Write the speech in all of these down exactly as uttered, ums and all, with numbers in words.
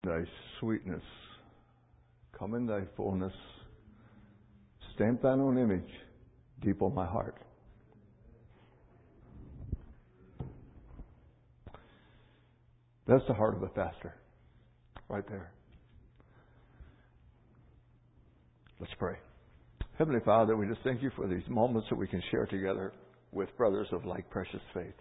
Thy sweetness, come in thy fullness, stamp thine own image deep on my heart. That's the heart of a pastor, right there. Let's pray. Heavenly Father, we just thank you for these moments that we can share together with brothers of like precious faith.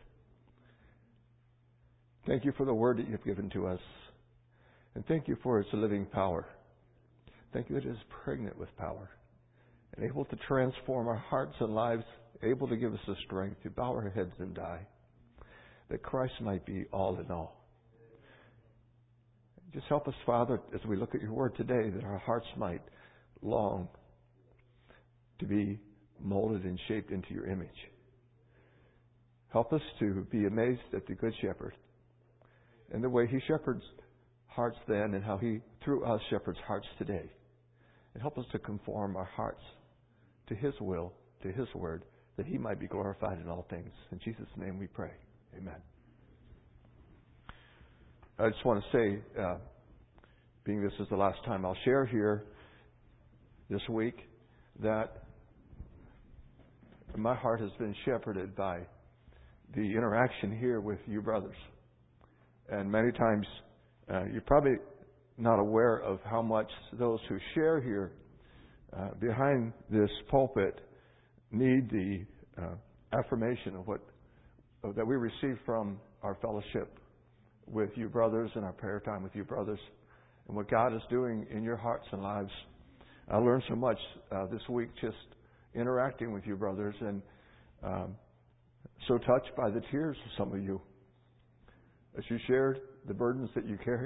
Thank you for the word that you've given to us. And thank you for its living power. Thank you that it is pregnant with power and able to transform our hearts and lives, able to give us the strength to bow our heads and die, that Christ might be all in all. Just help us, Father, as we look at your word today, that our hearts might long to be molded and shaped into your image. Help us to be amazed at the Good Shepherd and the way he shepherds hearts then and how he, through us, shepherds hearts today. And help us to conform our hearts to his will, to his word, that he might be glorified in all things. In Jesus' name we pray. Amen. I just want to say, uh, being this is the last time I'll share here this week, that my heart has been shepherded by the interaction here with you brothers. And many times uh, you're probably not aware of how much those who share here uh, behind this pulpit need the uh, affirmation of what of, that we receive from our fellowship with you brothers and our prayer time with you brothers and what God is doing in your hearts and lives. I learned so much uh, this week just interacting with you brothers, and um, so touched by the tears of some of you as you shared the burdens that you carry.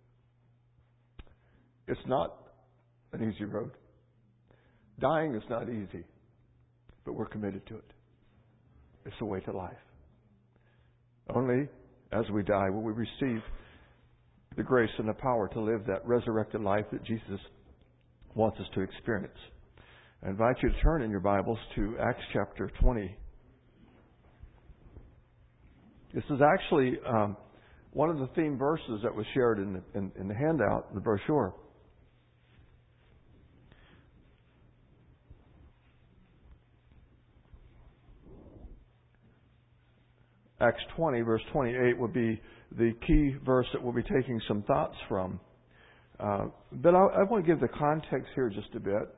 It's not an easy road. Dying is not easy, but we're committed to it. It's the way to life. Only as we die will we receive the grace and the power to live that resurrected life that Jesus wants us to experience. I invite you to turn in your Bibles to Acts chapter twenty. This is actually um, one of the theme verses that was shared in the, in, in the handout, the brochure. Acts twenty, verse twenty-eight, would be the key verse that we'll be taking some thoughts from. Uh, but I, I want to give the context here just a bit.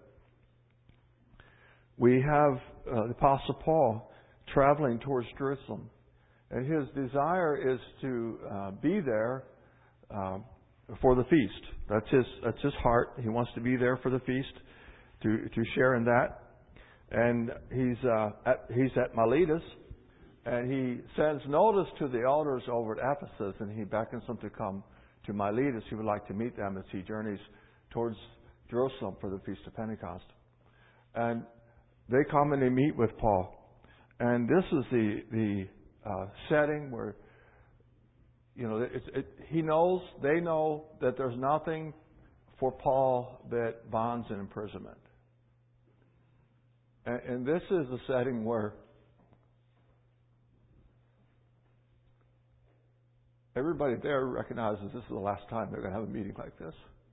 We have uh, the Apostle Paul traveling towards Jerusalem. And his desire is to uh, be there uh, for the feast. That's his that's his heart. He wants to be there for the feast, to to share in that. And he's uh, at, he's at Miletus, and he sends notice to the elders over at Ephesus, and he beckons them to come to Miletus. He would like to meet them as he journeys towards Jerusalem for the Feast of Pentecost. And they come and they meet with Paul. And this is the the uh, setting where, you know, it, it, he knows, they know that there's nothing for Paul but bonds and imprisonment. And, and this is a setting where everybody there recognizes this is the last time they're going to have a meeting like this.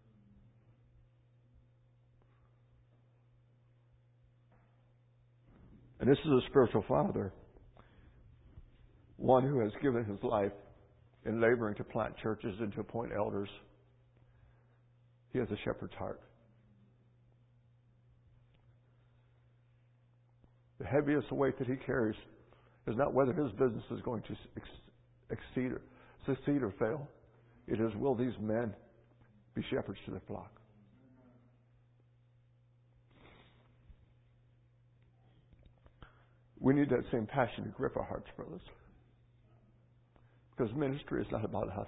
And this is a spiritual father, one who has given his life in laboring to plant churches and to appoint elders. He has a shepherd's heart. The heaviest weight that he carries is not whether his business is going to exceed or succeed or fail. It is, will these men be shepherds to their flock? We need that same passion to grip our hearts, brothers. Because ministry is not about us.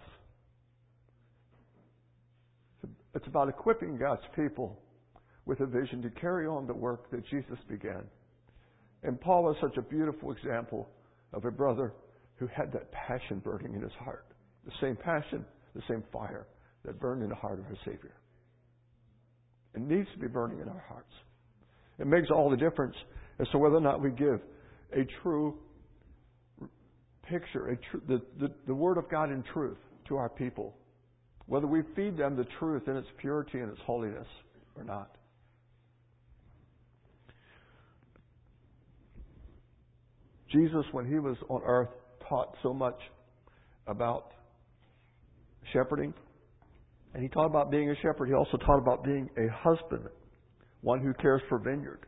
It's about equipping God's people with a vision to carry on the work that Jesus began. And Paul was such a beautiful example of a brother who had that passion burning in his heart. The same passion, the same fire that burned in the heart of our Savior. It needs to be burning in our hearts. It makes all the difference as to whether or not we give a true picture, a tr- the, the, the Word of God in truth to our people. whether we feed them the truth in its purity and its holiness or not. Jesus, when He was on earth, taught so much about shepherding. And He taught about being a shepherd. He also taught about being a husband, one who cares for vineyard.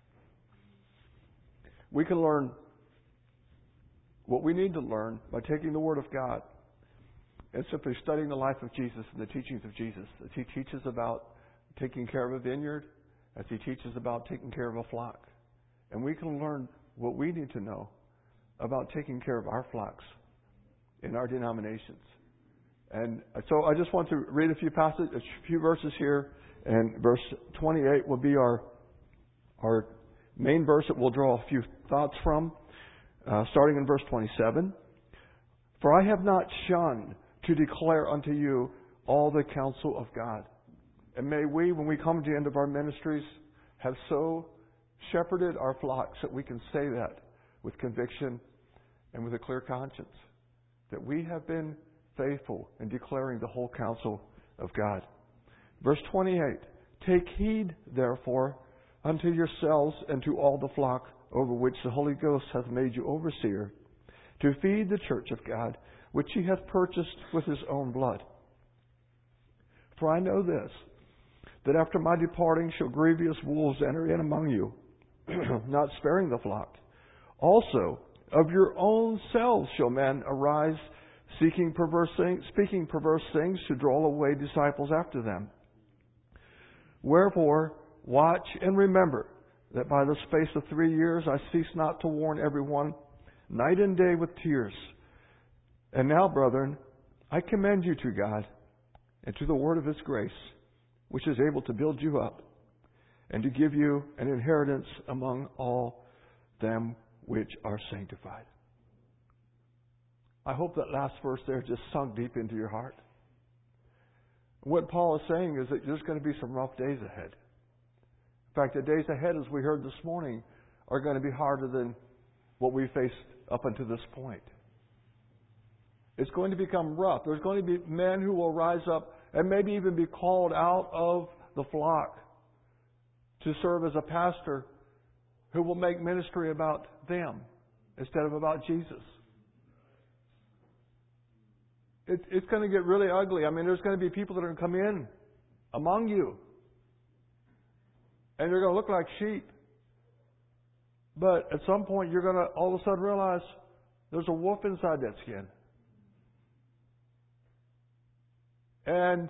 We can learn what we need to learn by taking the Word of God and simply studying the life of Jesus and the teachings of Jesus. As He teaches about taking care of a vineyard, as He teaches about taking care of a flock. And we can learn what we need to know about taking care of our flocks in our denominations. And so I just want to read a few passages, a few verses here, and verse twenty-eight will be our our main verse that we'll draw a few thoughts from, uh, starting in verse twenty-seven. For I have not shunned to declare unto you all the counsel of God. And may we, when we come to the end of our ministries, have so shepherded our flocks that we can say that with conviction and with a clear conscience, that we have been faithful in declaring the whole counsel of God. Verse twenty-eight, take heed, therefore, unto yourselves and to all the flock over which the Holy Ghost hath made you overseer, to feed the church of God, which He hath purchased with His own blood. For I know this, that after my departing shall grievous wolves enter in among you, not sparing the flock. Also, of your own selves shall men arise, seeking perverse things, speaking perverse things, to draw away disciples after them. Wherefore, watch and remember that by the space of three years I cease not to warn everyone, night and day with tears. And now, brethren, I commend you to God and to the word of His grace, which is able to build you up and to give you an inheritance among all them which are sanctified. I hope that last verse there just sunk deep into your heart. What Paul is saying is that there's going to be some rough days ahead. In fact, the days ahead, as we heard this morning, are going to be harder than what we faced up until this point. It's going to become rough. There's going to be men who will rise up and maybe even be called out of the flock to serve as a pastor who will make ministry about them instead of about Jesus. It, it's going to get really ugly. I mean, there's going to be people that are going to come in among you, and they're going to look like sheep. But at some point, you're going to all of a sudden realize there's a wolf inside that skin. And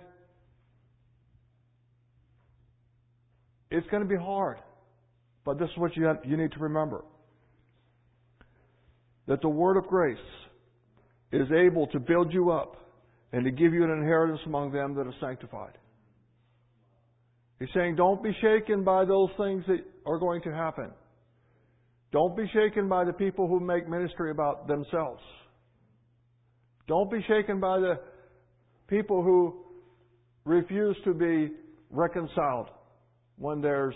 it's going to be hard. But this is what you, have, you need to remember. That the Word of grace is able to build you up and to give you an inheritance among them that are sanctified. He's saying, don't be shaken by those things that are going to happen. Don't be shaken by the people who make ministry about themselves. Don't be shaken by the people who refuse to be reconciled when there's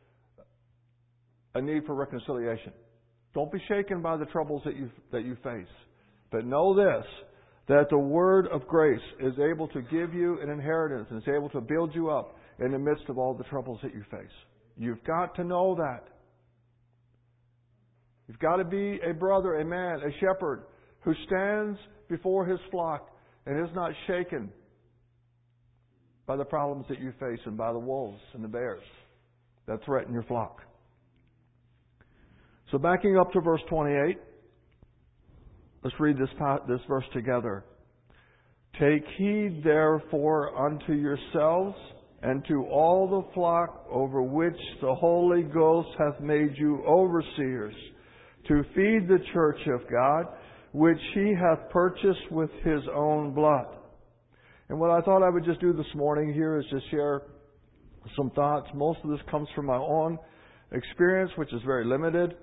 a need for reconciliation. Don't be shaken by the troubles that you that you face. But know this, that the Word of grace is able to give you an inheritance and is able to build you up in the midst of all the troubles that you face. You've got to know that. You've got to be a brother, a man, a shepherd who stands before his flock and is not shaken by the problems that you face and by the wolves and the bears that threaten your flock. So backing up to verse twenty-eight, let's read this, this verse together. Take heed therefore unto yourselves and to all the flock over which the Holy Ghost hath made you overseers, to feed the church of God, which He hath purchased with His own blood. And what I thought I would just do this morning here is just share some thoughts. Most of this comes from my own experience, which is very limited.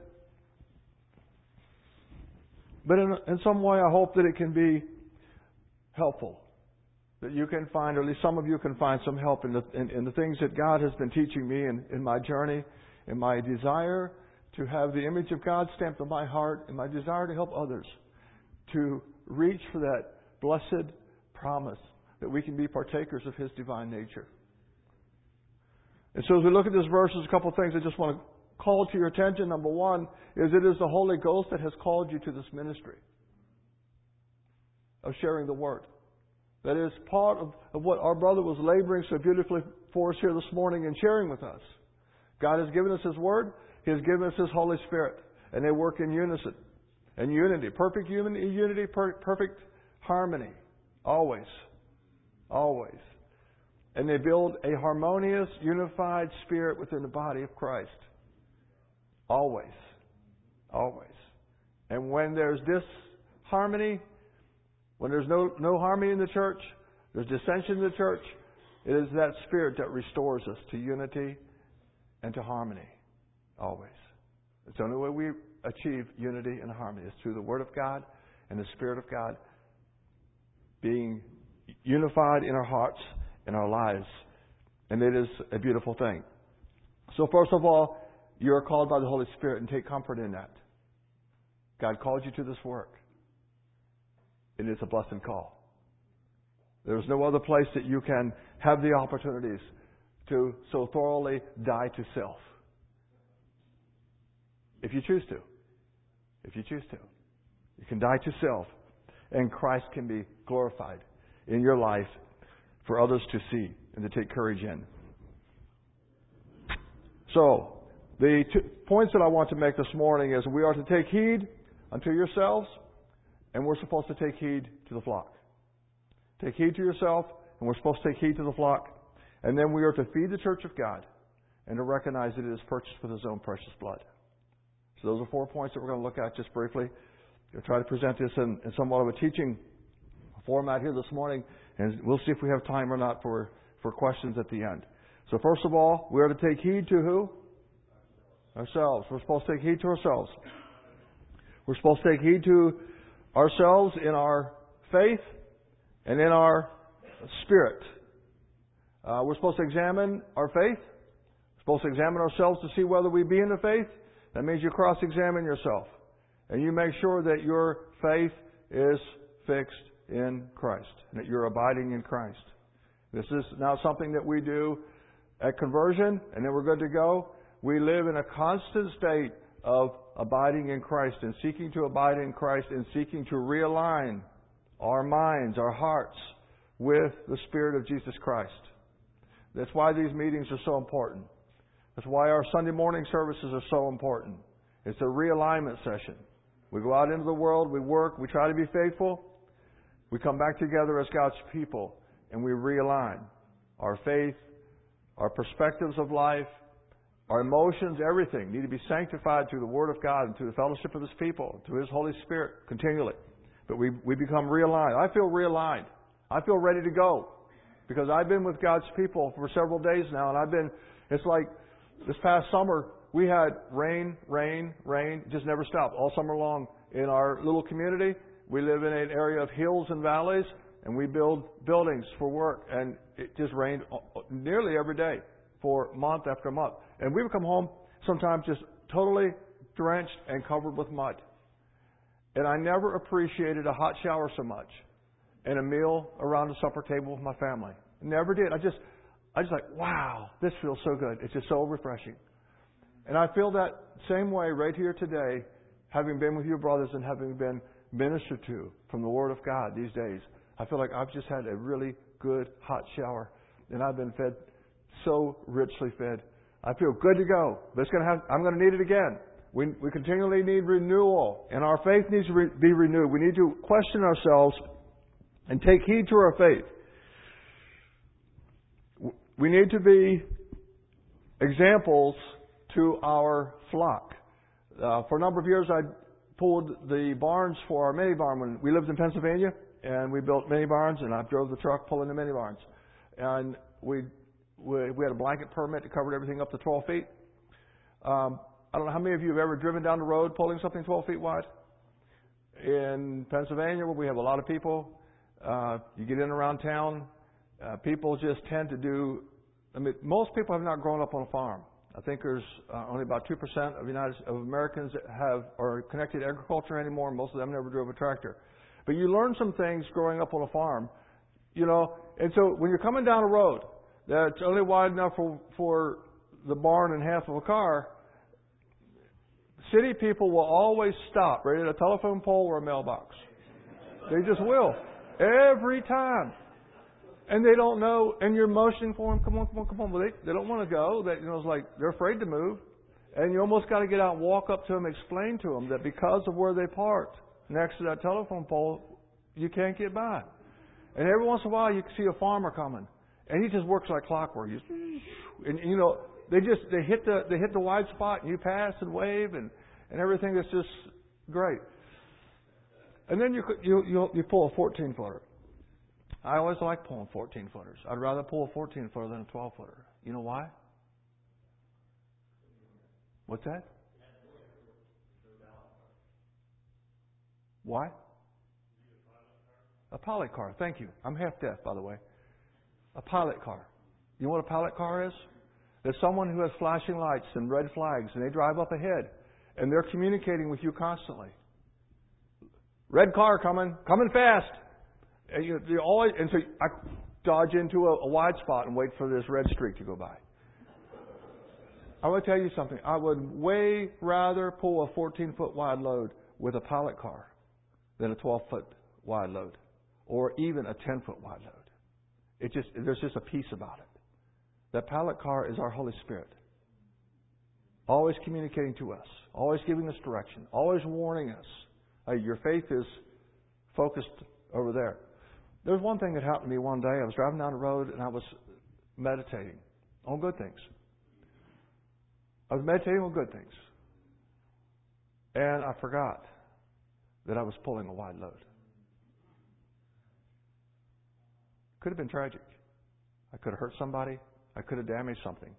But in, in some way, I hope that it can be helpful. That you can find, or at least some of you can find some help in the, in, in the things that God has been teaching me in, in my journey, in my desire to have the image of God stamped on my heart, and my desire to help others to reach for that blessed promise that we can be partakers of His divine nature. And so as we look at this verse, there's a couple of things I just want to call to your attention. Number one is it is the Holy Ghost that has called you to this ministry of sharing the Word. That is part of, of what our brother was laboring so beautifully for us here this morning and sharing with us. God has given us His Word. He has given us His Holy Spirit. And they work in unison and unity. Perfect unity, perfect harmony. Always. Always. And they build a harmonious, unified spirit within the body of Christ. Always. Always. And when there's disharmony, when there's no, no harmony in the church, there's dissension in the church, it is that spirit that restores us to unity and to harmony. Always. It's the only way we achieve unity and harmony is through the Word of God and the Spirit of God being unified in our hearts and our lives. And it is a beautiful thing. So first of all, you are called by the Holy Spirit, and take comfort in that. God called you to this work. It is a blessed call. There's no other place that you can have the opportunities to so thoroughly die to self. If you choose to. If you choose to. You can die to self, and Christ can be glorified in your life for others to see and to take courage in. So, the two points that I want to make this morning is we are to take heed unto yourselves, and we're supposed to take heed to the flock. Take heed to yourself, and we're supposed to take heed to the flock. And then we are to feed the church of God and to recognize that it is purchased with His own precious blood. So those are four points that we're going to look at just briefly. I'll try to present this in, in somewhat of a teaching format here this morning, and we'll see if we have time or not for, for questions at the end. So first of all, we are to take heed to who? Ourselves. We're supposed to take heed to ourselves. We're supposed to take heed to ourselves in our faith and in our spirit. Uh, we're supposed to examine our faith. We're supposed to examine ourselves to see whether we be in the faith. That means you cross-examine yourself. And you make sure that your faith is fixed in Christ. And that you're abiding in Christ. This is not something that we do at conversion and then we're good to go. We live in a constant state of abiding in Christ and seeking to abide in Christ and seeking to realign our minds, our hearts with the Spirit of Jesus Christ. That's why these meetings are so important. That's why our Sunday morning services are so important. It's a realignment session. We go out into the world, we work, we try to be faithful. We come back together as God's people and we realign our faith, our perspectives of life, our emotions, everything need to be sanctified through the Word of God and through the fellowship of His people, through His Holy Spirit continually. But we, we become realigned. I feel realigned. I feel ready to go because I've been with God's people for several days now, and I've been, it's like this past summer, we had rain, rain, rain, just never stopped all summer long in our little community. We live in an area of hills and valleys, and we build buildings for work, and it just rained nearly every day for month after month. And we would come home sometimes just totally drenched and covered with mud. And I never appreciated a hot shower so much and a meal around the supper table with my family. Never did. I just, I just like, wow, this feels so good. It's just so refreshing. And I feel that same way right here today, having been with you brothers and having been ministered to from the Word of God these days. I feel like I've just had a really good hot shower, and I've been fed so richly fed. I feel good to go. But it's going to have, I'm going to need it again. We, we continually need renewal, and our faith needs to re, be renewed. We need to question ourselves and take heed to our faith. We need to be examples to our flock. Uh, for a number of years, I pulled the barns for our mini barn when we lived in Pennsylvania, and we built mini barns, and I drove the truck pulling the mini barns. And we we, we had a blanket permit that covered everything up to twelve feet. Um, I don't know how many of you have ever driven down the road pulling something twelve feet wide. In Pennsylvania, where we have a lot of people, uh, you get in around town, uh, people just tend to do. I mean, most people have not grown up on a farm. I think there's uh, only about two percent of United of Americans that have are connected to agriculture anymore. Most of them never drove a tractor. But you learn some things growing up on a farm. You know, and so when you're coming down a road that's only wide enough for, for the barn and half of a car, city people will always stop right at a telephone pole or a mailbox. They just will. Every time. And they don't know, and you're motioning for them, come on, come on, come on. But they, they don't want to go. They, you know, it's like they're afraid to move. And you almost got to get out and walk up to them, explain to them that because of where they parked next to that telephone pole, you can't get by. And every once in a while, you can see a farmer coming, and he just works like clockwork. Just, and you know, they just they hit the they hit the wide spot, and you pass and wave, and, and everything is just great. And then you you you, you pull a fourteen footer. I always like pulling fourteen footers. I'd rather pull a fourteen footer than a twelve footer. You know why? What's that? Why? A pilot car. Thank you. I'm half deaf, by the way. A pilot car. You know what a pilot car is? It's someone who has flashing lights and red flags, and they drive up ahead, and they're communicating with you constantly. Red car coming, coming fast. And you, you always, and so I dodge into a, a wide spot and wait for this red streak to go by. I want to tell you something. I would way rather pull a fourteen-foot wide load with a pilot car than a twelve-foot wide load, or even a ten-foot wide load. It just there's just a peace about it. That pilot car is our Holy Spirit, always communicating to us, always giving us direction, always warning us. Hey, your faith is focused over there. There was one thing that happened to me one day. I was driving down the road and I was meditating on good things. I was meditating on good things. And I forgot that I was pulling a wide load. Could have been tragic. I could have hurt somebody. I could have damaged something.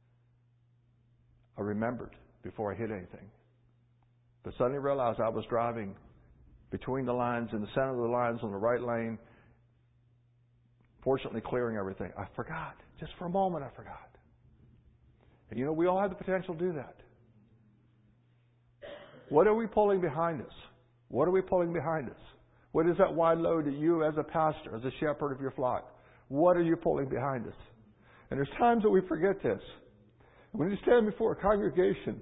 I remembered before I hit anything. But suddenly realized I was driving between the lines, in the center of the lines on the right lane, fortunately clearing everything. I forgot. Just for a moment I forgot. And you know, we all have the potential to do that. What are we pulling behind us? What are we pulling behind us? What is that wide load that you, as a pastor, as a shepherd of your flock, what are you pulling behind us? And there's times that we forget this. When you stand before a congregation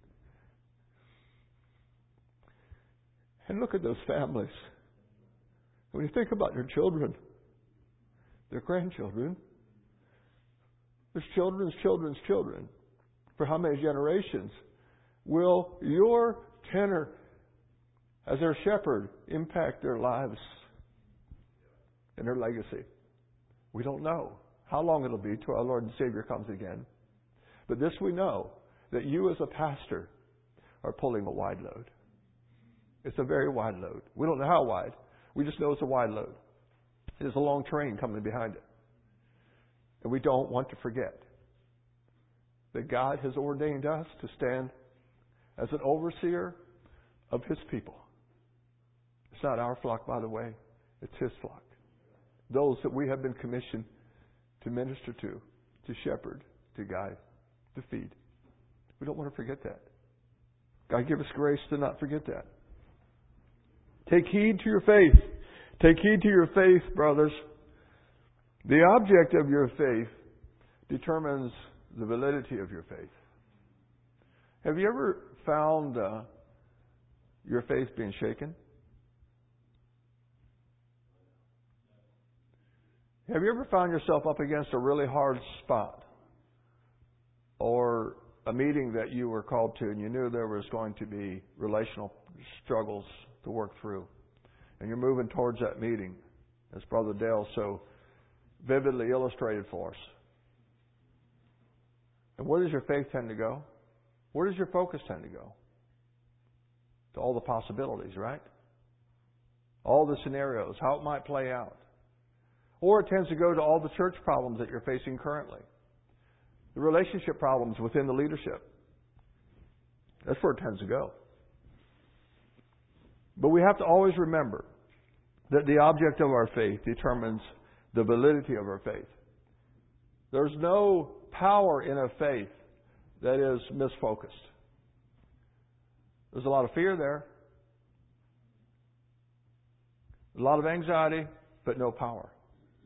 and look at those families, when you think about your children, their grandchildren, there's children's children's children, for how many generations will your tenor as their shepherd impact their lives and their legacy? We don't know how long it'll be till our Lord and Savior comes again. But this we know, that you as a pastor are pulling a wide load. It's a very wide load. We don't know how wide. We just know it's a wide load. There's a long train coming behind it. And we don't want to forget that God has ordained us to stand as an overseer of His people. It's not our flock, by the way. It's His flock. Those that we have been commissioned to minister to, to shepherd, to guide, to feed. We don't want to forget that. God give us grace to not forget that. Take heed to your faith. Take heed to your faith, brothers. The object of your faith determines the validity of your faith. Have you ever found uh, your faith being shaken? Have you ever found yourself up against a really hard spot? Or a meeting that you were called to and you knew there was going to be relational struggles to work through. And you're moving towards that meeting, as Brother Dale so vividly illustrated for us. And where does your faith tend to go? Where does your focus tend to go? To all the possibilities, right? All the scenarios, how it might play out. Or it tends to go to all the church problems that you're facing currently. The relationship problems within the leadership. That's where it tends to go. But we have to always remember that the object of our faith determines the validity of our faith. There's no power in a faith that is misfocused. There's a lot of fear there. A lot of anxiety, but no power.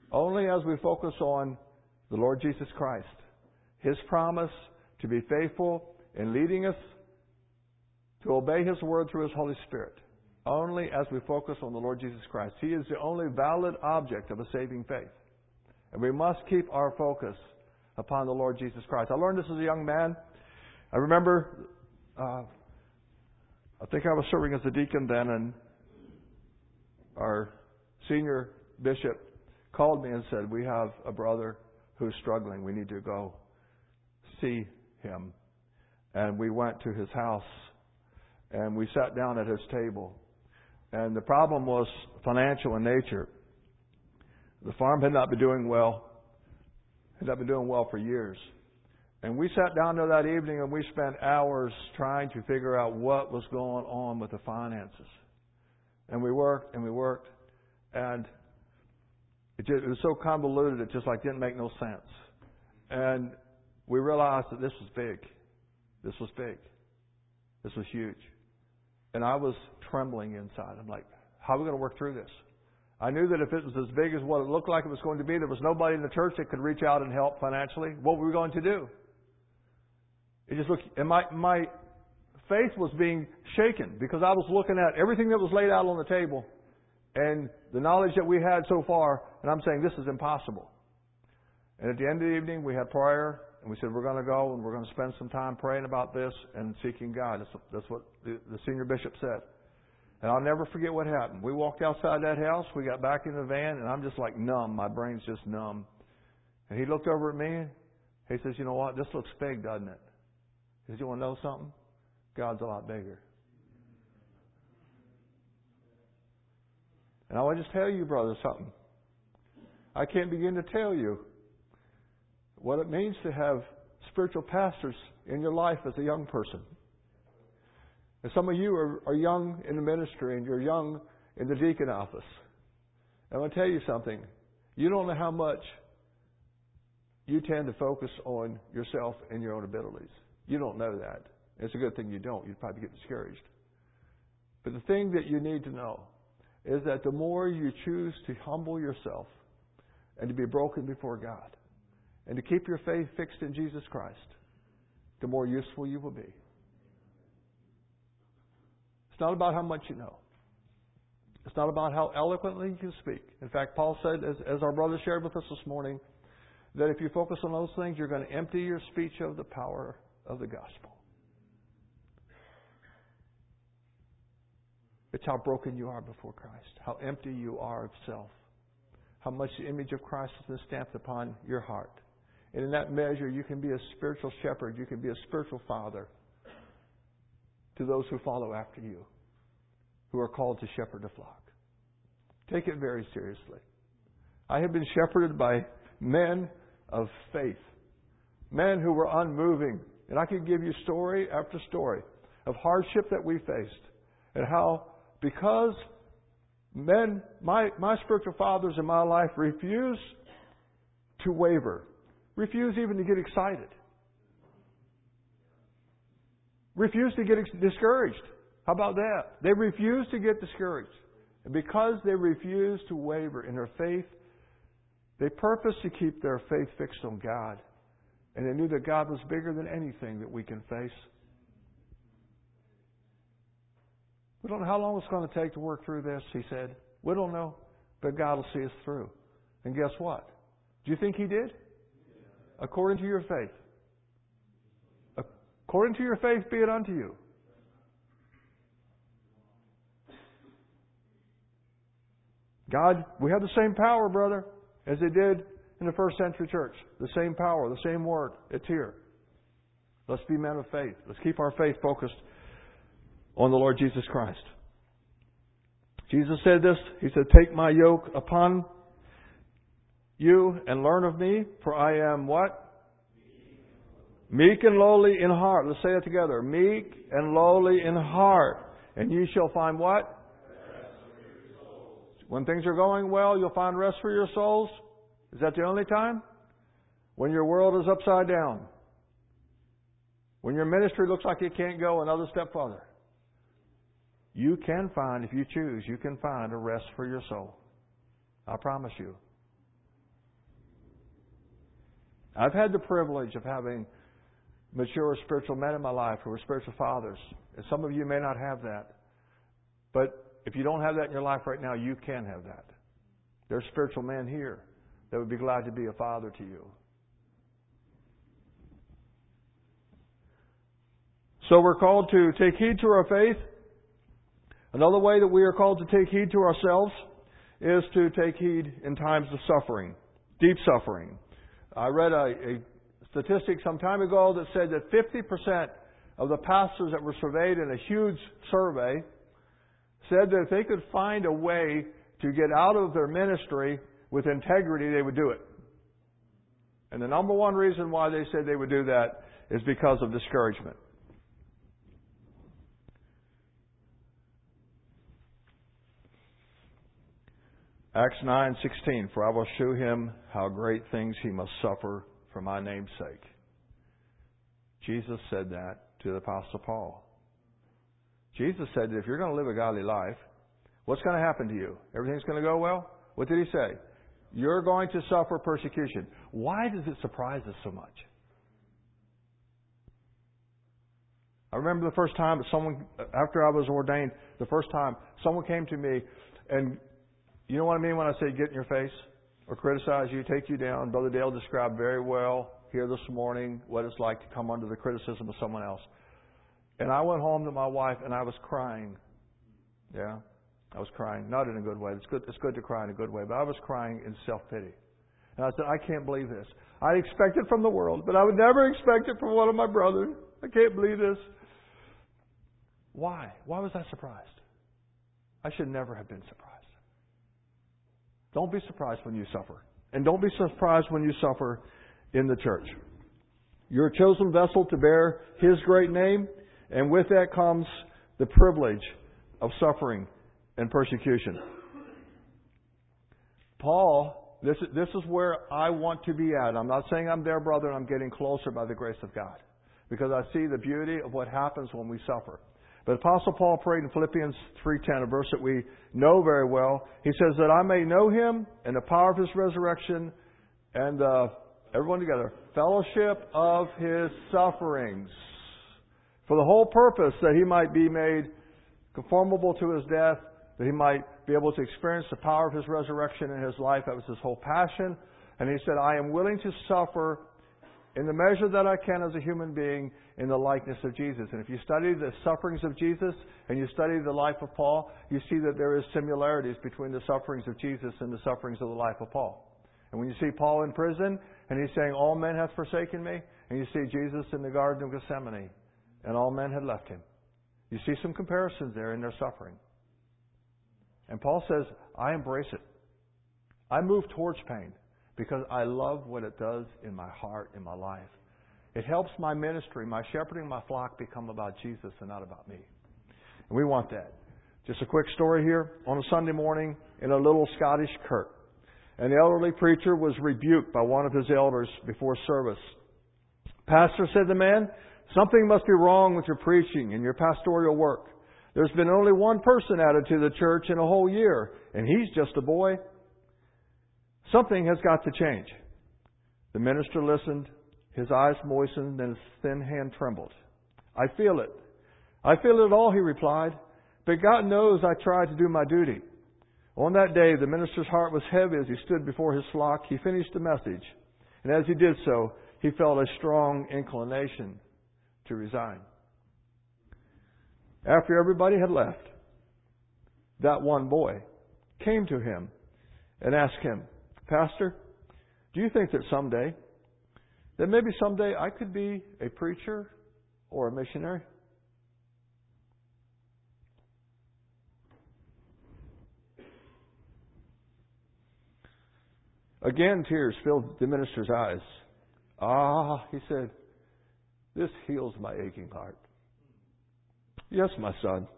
Only as we focus on the Lord Jesus Christ, His promise to be faithful in leading us to obey His Word through His Holy Spirit. Only as we focus on the Lord Jesus Christ. He is the only valid object of a saving faith. And we must keep our focus upon the Lord Jesus Christ. I learned this as a young man. I remember, uh, I think I was serving as a deacon then, and our senior bishop called me and said, we have a brother who's struggling. We need to go see him. And we went to his house, and we sat down at his table. And the problem was financial in nature. The farm had not been doing well. Had not been doing well for years. And we sat down there that evening and we spent hours trying to figure out what was going on with the finances. And we worked and we worked. And it, just, it was so convoluted it just like didn't make no sense. And we realized that this was big. This was big. This was huge. And I was trembling inside. I'm like, how are we going to work through this? I knew that if it was as big as what it looked like it was going to be, there was nobody in the church that could reach out and help financially. What were we going to do? It just looked, and my, my faith was being shaken because I was looking at everything that was laid out on the table and the knowledge that we had so far, and I'm saying this is impossible. And at the end of the evening, we had prayer. And we said, we're going to go and we're going to spend some time praying about this and seeking God. That's, that's what the, the senior bishop said. And I'll never forget what happened. We walked outside that house. We got back in the van, and I'm just like numb. My brain's just numb. And he looked over at me. He says, you know what? This looks big, doesn't it? He says, you want to know something? God's a lot bigger. And I want to just tell you, brother, something. I can't begin to tell you what it means to have spiritual pastors in your life as a young person. And some of you are, are young in the ministry and you're young in the deacon office. And I want to tell you something. You don't know how much you tend to focus on yourself and your own abilities. You don't know that. It's a good thing you don't. You'd probably get discouraged. But the thing that you need to know is that the more you choose to humble yourself and to be broken before God, and to keep your faith fixed in Jesus Christ, the more useful you will be. It's not about how much you know. It's not about how eloquently you can speak. In fact, Paul said, as, as our brother shared with us this morning, that if you focus on those things, you're going to empty your speech of the power of the gospel. It's how broken you are before Christ, how empty you are of self, how much the image of Christ has been stamped upon your heart. And in that measure, you can be a spiritual shepherd. You can be a spiritual father to those who follow after you, who are called to shepherd the flock. Take it very seriously. I have been shepherded by men of faith, men who were unmoving. And I could give you story after story of hardship that we faced and how because men, my, my spiritual fathers in my life refused to waver. Refuse even to get excited. Refuse to get ex- discouraged. How about that? They refuse to get discouraged. And because they refuse to waver in their faith, they purpose to keep their faith fixed on God. And they knew that God was bigger than anything that we can face. We don't know how long it's going to take to work through this, he said. We don't know, but God will see us through. And guess what? Do you think He did? According to your faith. According to your faith, be it unto you. God, we have the same power, brother, as they did in the first century church. The same power, the same word. It's here. Let's be men of faith. Let's keep our faith focused on the Lord Jesus Christ. Jesus said this. He said, take my yoke upon you and learn of me, for I am what? Meek and lowly in heart. Let's say it together. Meek and lowly in heart. And ye shall find what? When things are going well, you'll find rest for your souls. Is that the only time? When your world is upside down. When your ministry looks like it can't go another step further. You can find, if you choose, you can find a rest for your soul. I promise you. I've had the privilege of having mature spiritual men in my life who are spiritual fathers. And some of you may not have that. But if you don't have that in your life right now, you can have that. There's spiritual men here that would be glad to be a father to you. So we're called to take heed to our faith. Another way that we are called to take heed to ourselves is to take heed in times of suffering, deep suffering. I read a, a statistic some time ago that said that fifty percent of the pastors that were surveyed in a huge survey said that if they could find a way to get out of their ministry with integrity, they would do it. And the number one reason why they said they would do that is because of discouragement. Acts nine sixteen, for I will shew him how great things he must suffer for my name's sake. Jesus said that to the Apostle Paul. Jesus said that if you're going to live a godly life, what's going to happen to you? Everything's going to go well? What did he say? You're going to suffer persecution. Why does it surprise us so much? I remember the first time someone, after I was ordained, the first time someone came to me, and you know what I mean when I say get in your face or criticize you, take you down. Brother Dale described very well here this morning what it's like to come under the criticism of someone else. And I went home to my wife and I was crying. Yeah, I was crying. Not in a good way. It's good, it's good to cry in a good way, but I was crying in self-pity. And I said, I can't believe this. I expect it from the world, but I would never expect it from one of my brothers. I can't believe this. Why? Why was I surprised? I should never have been surprised. Don't be surprised when you suffer. And don't be surprised when you suffer in the church. You're a chosen vessel to bear His great name, and with that comes the privilege of suffering and persecution. Paul, this, this is where I want to be at. I'm not saying I'm there, brother, and I'm getting closer by the grace of God. Because I see the beauty of what happens when we suffer. But Apostle Paul prayed in Philippians three ten, a verse that we know very well. He says that I may know Him and the power of His resurrection and uh, everyone together, fellowship of His sufferings, for the whole purpose that He might be made conformable to His death, that He might be able to experience the power of His resurrection in His life. That was His whole passion. And he said, I am willing to suffer in the measure that I can as a human being in the likeness of Jesus. And if you study the sufferings of Jesus and you study the life of Paul, you see that there is similarities between the sufferings of Jesus and the sufferings of the life of Paul. And when you see Paul in prison and he's saying, all men have forsaken me, and you see Jesus in the Garden of Gethsemane and all men had left Him. You see some comparisons there in their suffering. And Paul says, I embrace it. I move towards pain because I love what it does in my heart, in my life. It helps my ministry, my shepherding my flock become about Jesus and not about me. And we want that. Just a quick story here. On a Sunday morning in a little Scottish kirk, an elderly preacher was rebuked by one of his elders before service. Pastor said to the man, something must be wrong with your preaching and your pastoral work. There's been only one person added to the church in a whole year, and he's just a boy. Something has got to change. The minister listened. His eyes moistened and his thin hand trembled. I feel it. I feel it all, he replied. But God knows I tried to do my duty. On that day, the minister's heart was heavy as he stood before his flock. He finished the message. And as he did so, he felt a strong inclination to resign. After everybody had left, that one boy came to him and asked him, Pastor, do you think that someday, that maybe someday I could be a preacher or a missionary? Again, tears filled the minister's eyes. Ah, he said, this heals my aching heart. Yes, my son.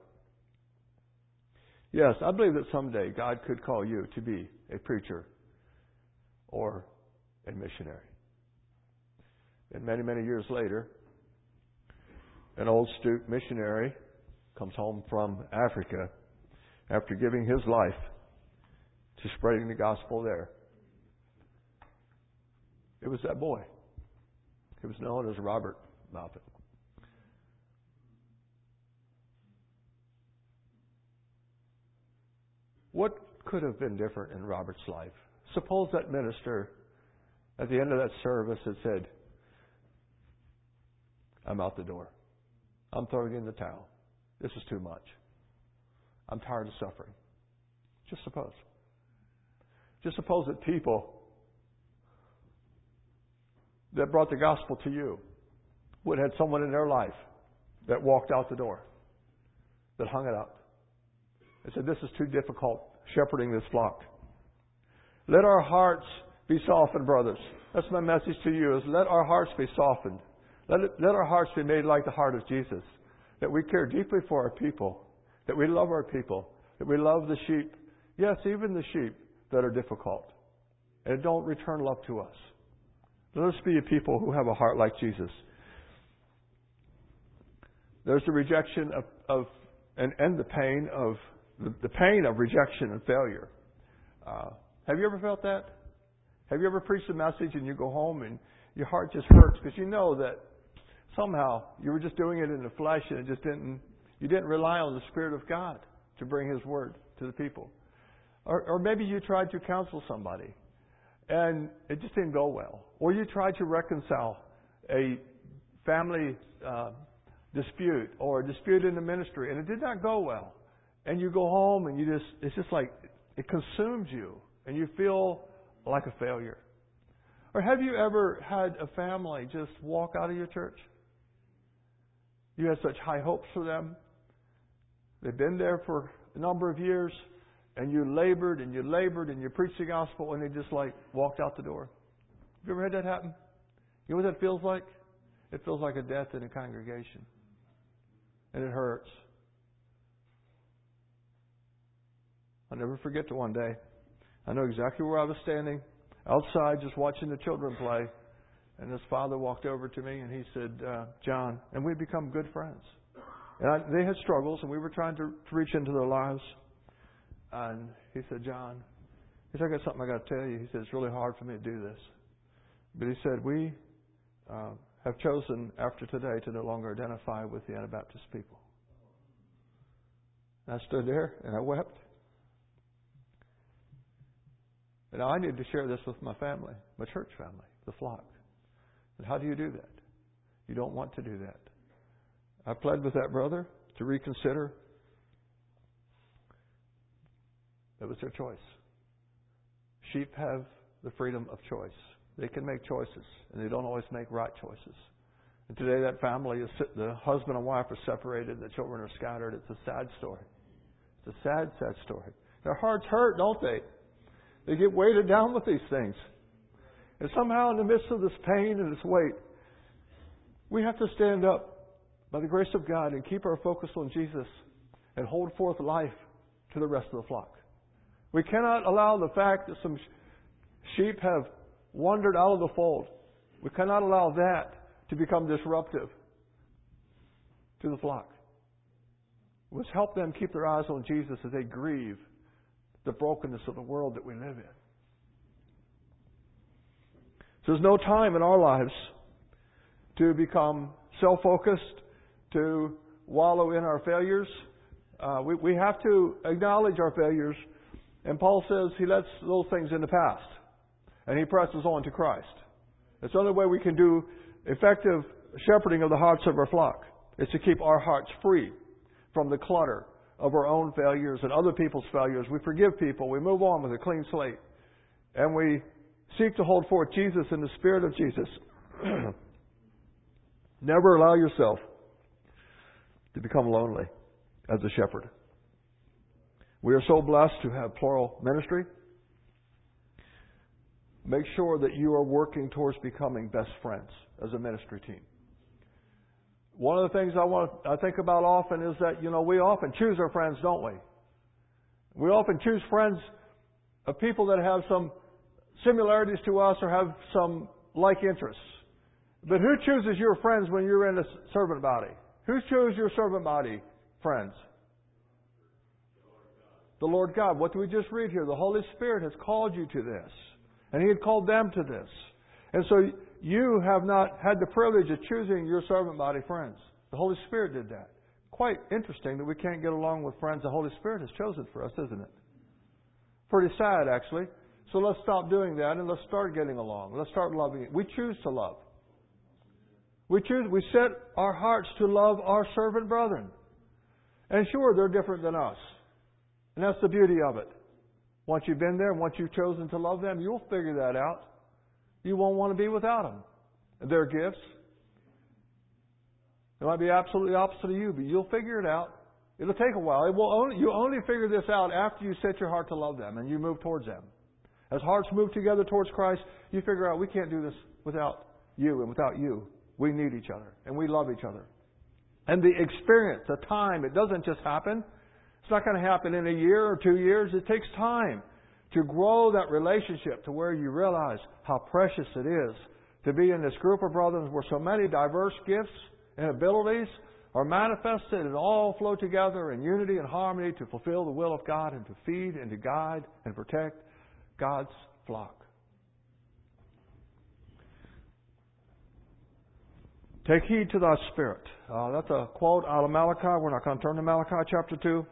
Yes, I believe that someday God could call you to be a preacher or a missionary. And many, many years later, an old astute missionary comes home from Africa after giving his life to spreading the gospel there. It was that boy. He was known as Robert Moffat. What could have been different in Robert's life? Suppose that minister at the end of that service had said, I'm out the door. I'm throwing in the towel. This is too much. I'm tired of suffering. Just suppose. Just suppose that people that brought the gospel to you would have had someone in their life that walked out the door, that hung it up, and said, this is too difficult shepherding this flock. Let our hearts be softened, brothers. That's my message to you, is let our hearts be softened. Let, it, let our hearts be made like the heart of Jesus, that we care deeply for our people, that we love our people, that we love the sheep, yes, even the sheep that are difficult, and don't return love to us. Let us be a people who have a heart like Jesus. There's the rejection of, of and, and the pain of the, the pain of rejection and failure. Uh, have you ever felt that? Have you ever preached a message and you go home and your heart just hurts because you know that somehow you were just doing it in the flesh and it just didn't. You didn't rely on the Spirit of God to bring His Word to the people, or, or maybe you tried to counsel somebody and it just didn't go well, or you tried to reconcile a family uh, dispute or a dispute in the ministry and it did not go well, and you go home and you just it's just like it consumes you and you feel like a failure. Or have you ever had a family just walk out of your church? You had such high hopes for them. They've been there for a number of years, and you labored and you labored and you preached the gospel, and they just like walked out the door. Have you ever had that happen? You know what that feels like? It feels like a death in a congregation. And it hurts. I'll never forget the one day. I know exactly where I was standing, outside just watching the children play. And this father walked over to me and he said, uh, John, and we'd become good friends. And I, they had struggles and we were trying to, to reach into their lives. And he said, John, he said, I got something I got to tell you. He said, it's really hard for me to do this. But he said, we uh, have chosen after today to no longer identify with the Anabaptist people. And I stood there and I wept. And I need to share this with my family, my church family, the flock. And how do you do that? You don't want to do that. I pled with that brother to reconsider. It was their choice. Sheep have the freedom of choice. They can make choices, and they don't always make right choices. And today that family, is the husband and wife are separated, the children are scattered. It's a sad story. It's a sad, sad story. Their hearts hurt, don't they? They get weighted down with these things. And somehow in the midst of this pain and this weight, we have to stand up by the grace of God and keep our focus on Jesus and hold forth life to the rest of the flock. We cannot allow the fact that some sheep have wandered out of the fold. We cannot allow that to become disruptive to the flock. Let's help them keep their eyes on Jesus as they grieve the brokenness of the world that we live in. So there's no time in our lives to become self-focused, to wallow in our failures. Uh, we, we have to acknowledge our failures. And Paul says he lets those things in the past. And he presses on to Christ. It's the only way we can do effective shepherding of the hearts of our flock, is to keep our hearts free from the clutter of our own failures and other people's failures. We forgive people. We move on with a clean slate. And we seek to hold forth Jesus in the Spirit of Jesus. Never allow yourself to become lonely as a shepherd. We are so blessed to have plural ministry. Make sure that you are working towards becoming best friends as a ministry team. One of the things I want I think about often is that, you know, we often choose our friends, don't we? We often choose friends of people that have some similarities to us or have some like interests. But who chooses your friends when you're in a servant body? Who chooses your servant body friends? The Lord God. What do we just read here? The Holy Spirit has called you to this. And He had called them to this. And so you have not had the privilege of choosing your servant body friends. The Holy Spirit did that. Quite interesting that we can't get along with friends the Holy Spirit has chosen for us, isn't it? Pretty sad, actually. So let's stop doing that and let's start getting along. Let's start loving it. We choose to love. We choose. We set our hearts to love our servant brethren. And sure, they're different than us. And that's the beauty of it. Once you've been there, once you've chosen to love them, you'll figure that out. You won't want to be without them. Their gifts. It might be absolutely opposite of you, but you'll figure it out. It'll take a while. It will only, you only figure this out after you set your heart to love them and you move towards them. As hearts move together towards Christ, you figure out we can't do this without you and without you. We need each other and we love each other. And the experience, the time, it doesn't just happen. It's not going to happen in a year or two years. It takes time to grow that relationship to where you realize how precious it is to be in this group of brothers where so many diverse gifts and abilities are manifested and all flow together in unity and harmony to fulfill the will of God and to feed and to guide and protect God's flock. Take heed to thy spirit. Uh, that's a quote out of Malachi. We're not going to turn to Malachi chapter two.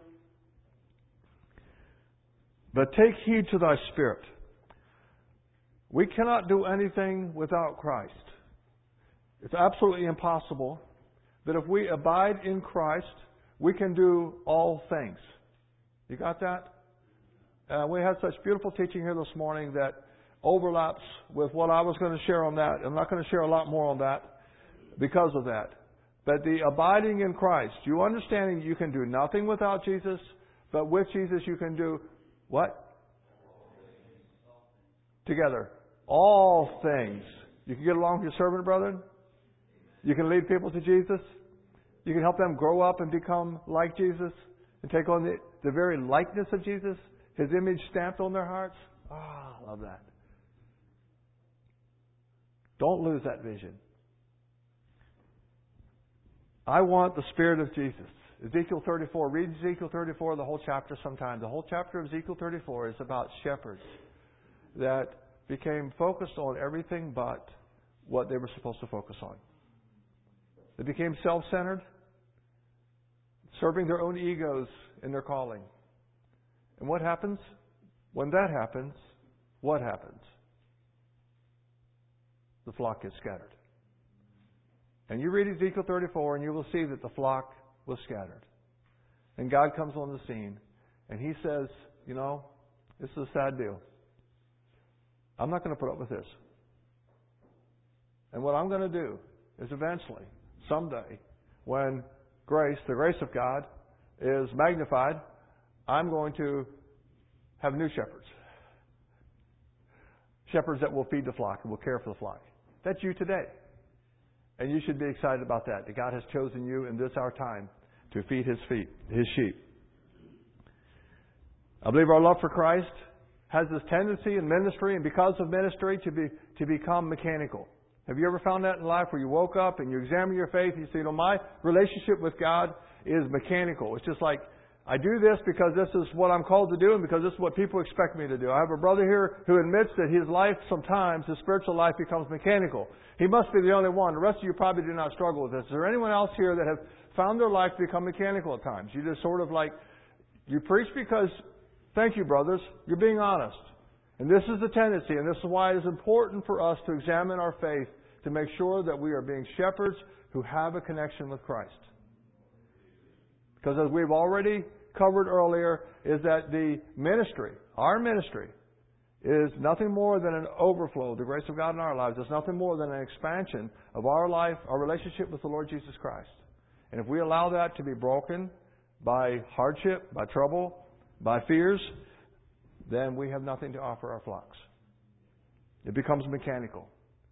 But take heed to thy spirit. We cannot do anything without Christ. It's absolutely impossible that if we abide in Christ, we can do all things. You got that? Uh, we had such beautiful teaching here this morning that overlaps with what I was going to share on that. I'm not going to share a lot more on that because of that. But the abiding in Christ, you understanding you can do nothing without Jesus, but with Jesus you can do what? Together. All things. You can get along with your servant brethren. You can lead people to Jesus. You can help them grow up and become like Jesus and take on the, the very likeness of Jesus, His image stamped on their hearts. Ah, oh, I love that. Don't lose that vision. I want the Spirit of Jesus. Ezekiel thirty-four. Read Ezekiel thirty-four, the whole chapter sometime. The whole chapter of Ezekiel thirty-four is about shepherds that became focused on everything but what they were supposed to focus on. They became self-centered, serving their own egos in their calling. And what happens? When that happens, what happens? The flock gets scattered. And you read Ezekiel thirty-four and you will see that the flock was scattered. And God comes on the scene and He says, you know, this is a sad deal. I'm not going to put up with this. And what I'm going to do is eventually, someday, when grace, the grace of God, is magnified, I'm going to have new shepherds. Shepherds that will feed the flock and will care for the flock. That's you today. And you should be excited about that. That God has chosen you in this our time to feed His feet, His sheep. I believe our love for Christ has this tendency in ministry and because of ministry to be to become mechanical. Have you ever found that in life where you woke up and you examine your faith and you say, you know, my relationship with God is mechanical. It's just like, I do this because this is what I'm called to do and because this is what people expect me to do. I have a brother here who admits that his life sometimes, his spiritual life becomes mechanical. He must be the only one. The rest of you probably do not struggle with this. Is there anyone else here that have found their life to become mechanical at times? You just sort of like, you preach because, thank you brothers, you're being honest. And this is the tendency, and this is why it is important for us to examine our faith to make sure that we are being shepherds who have a connection with Christ. Because as we've already covered earlier, is that the ministry, our ministry, is nothing more than an overflow of the grace of God in our lives. It's nothing more than an expansion of our life, our relationship with the Lord Jesus Christ. And if we allow that to be broken by hardship, by trouble, by fears, then we have nothing to offer our flocks. It becomes mechanical.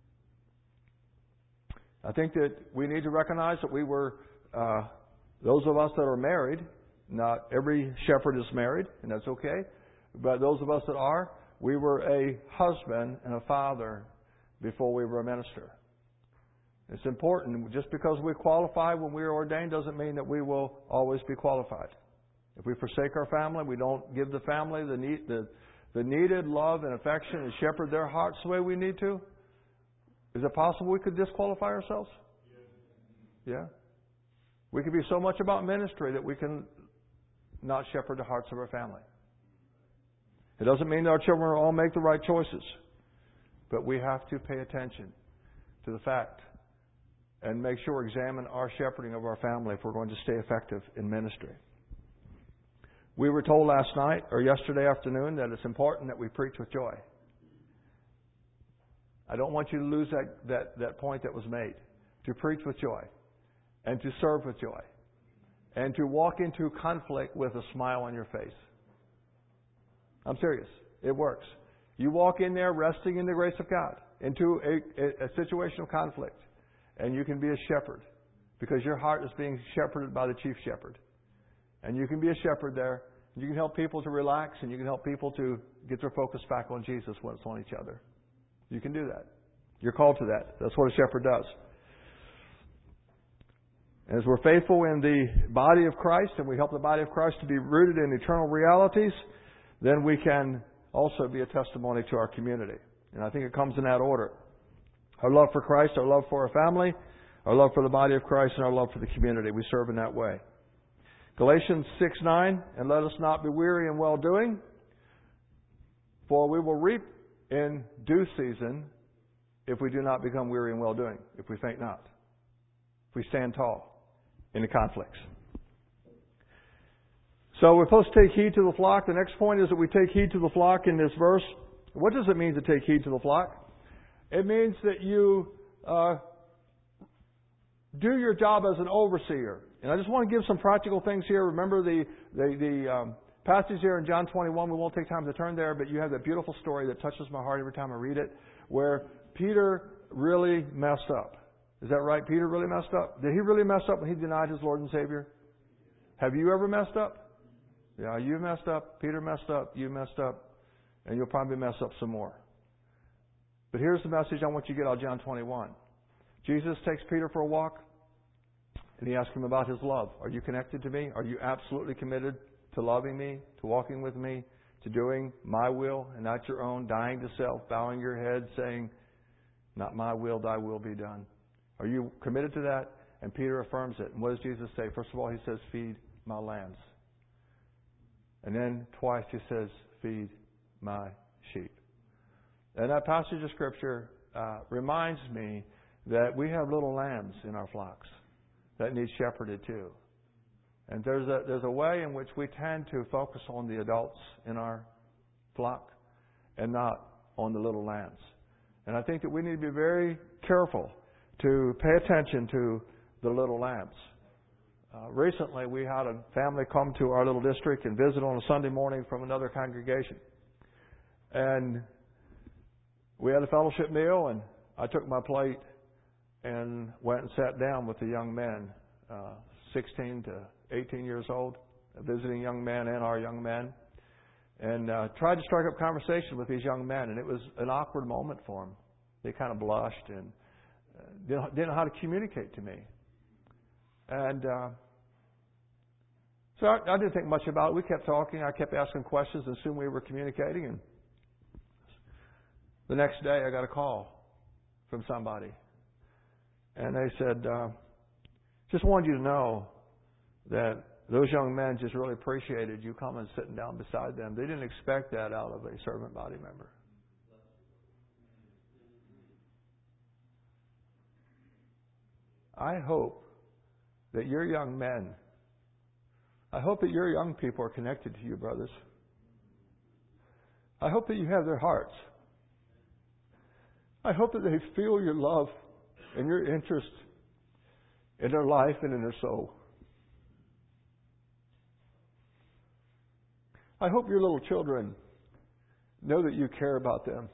I think that we need to recognize that we were, uh, those of us that are married, not every shepherd is married, and that's okay, but those of us that are, we were a husband and a father before we were a minister. It's important. Just because we qualify when we are ordained doesn't mean that we will always be qualified. If we forsake our family, we don't give the family the need, the, the needed love and affection and shepherd their hearts the way we need to, Is it possible we could disqualify ourselves? Yeah. We could be so much about ministry that we can not shepherd the hearts of our family. It doesn't mean that our children will all make the right choices, but we have to pay attention to the fact and make sure, examine our shepherding of our family if we're going to stay effective in ministry. We were told last night or yesterday afternoon that it's important that we preach with joy. I don't want you to lose that, that, that point that was made. To preach with joy and to serve with joy and to walk into conflict with a smile on your face. I'm serious. It works. You walk in there resting in the grace of God into a, a, a situation of conflict, and you can be a shepherd because your heart is being shepherded by the chief shepherd. And you can be a shepherd there. You can help people to relax, and you can help people to get their focus back on Jesus when it's on each other. You can do that. You're called to that. That's what a shepherd does. As we're faithful in the body of Christ and we help the body of Christ to be rooted in eternal realities, then we can also be a testimony to our community. And I think it comes in that order. Our love for Christ, our love for our family, our love for the body of Christ, and our love for the community. We serve in that way. Galatians six nine, and let us not be weary in well-doing, for we will reap in due season if we do not become weary in well-doing, if we faint not, if we stand tall in the conflicts. So we're supposed to take heed to the flock. The next point is that we take heed to the flock in this verse. What does it mean to take heed to the flock? It means that you uh, do your job as an overseer. And I just want to give some practical things here. Remember the the, the um, passage here in John twenty-one. We won't take time to turn there, but you have that beautiful story that touches my heart every time I read it, where Peter really messed up. Is that right? Peter really messed up? Did he really mess up when he denied his Lord and Savior? Have you ever messed up? Yeah, you messed up. Peter messed up. You messed up. And you'll probably mess up some more. But here's the message I want you to get out of John twenty-one. Jesus takes Peter for a walk, and he asks him about his love. Are you connected to me? Are you absolutely committed to loving me, to walking with me, to doing my will and not your own, dying to self, bowing your head, saying, not my will, thy will be done? Are you committed to that? And Peter affirms it. And what does Jesus say? First of all, he says, feed my lambs. And then twice he says, feed my sheep. And that passage of Scripture uh, reminds me that we have little lambs in our flocks that need shepherded too. And there's a, there's a way in which we tend to focus on the adults in our flock and not on the little lambs. And I think that we need to be very careful to pay attention to the little lambs. Uh, recently, we had a family come to our little district and visit on a Sunday morning from another congregation. And we had a fellowship meal, and I took my plate and went and sat down with the young men, uh, sixteen to eighteen years old, a visiting young man and our young men, and uh, tried to strike up conversation with these young men. And it was an awkward moment for them. They kind of blushed and uh, didn't, didn't know how to communicate to me. And uh, so I, I didn't think much about it. We kept talking. I kept asking questions, and soon we were communicating. And the next day, I got a call from somebody. And they said, uh, just wanted you to know that those young men just really appreciated you coming and sitting down beside them. They didn't expect that out of a servant body member. I hope that your young men, I hope that your young people are connected to you, brothers. I hope that you have their hearts. I hope that they feel your love and your interest in their life and in their soul. I hope your little children know that you care about them.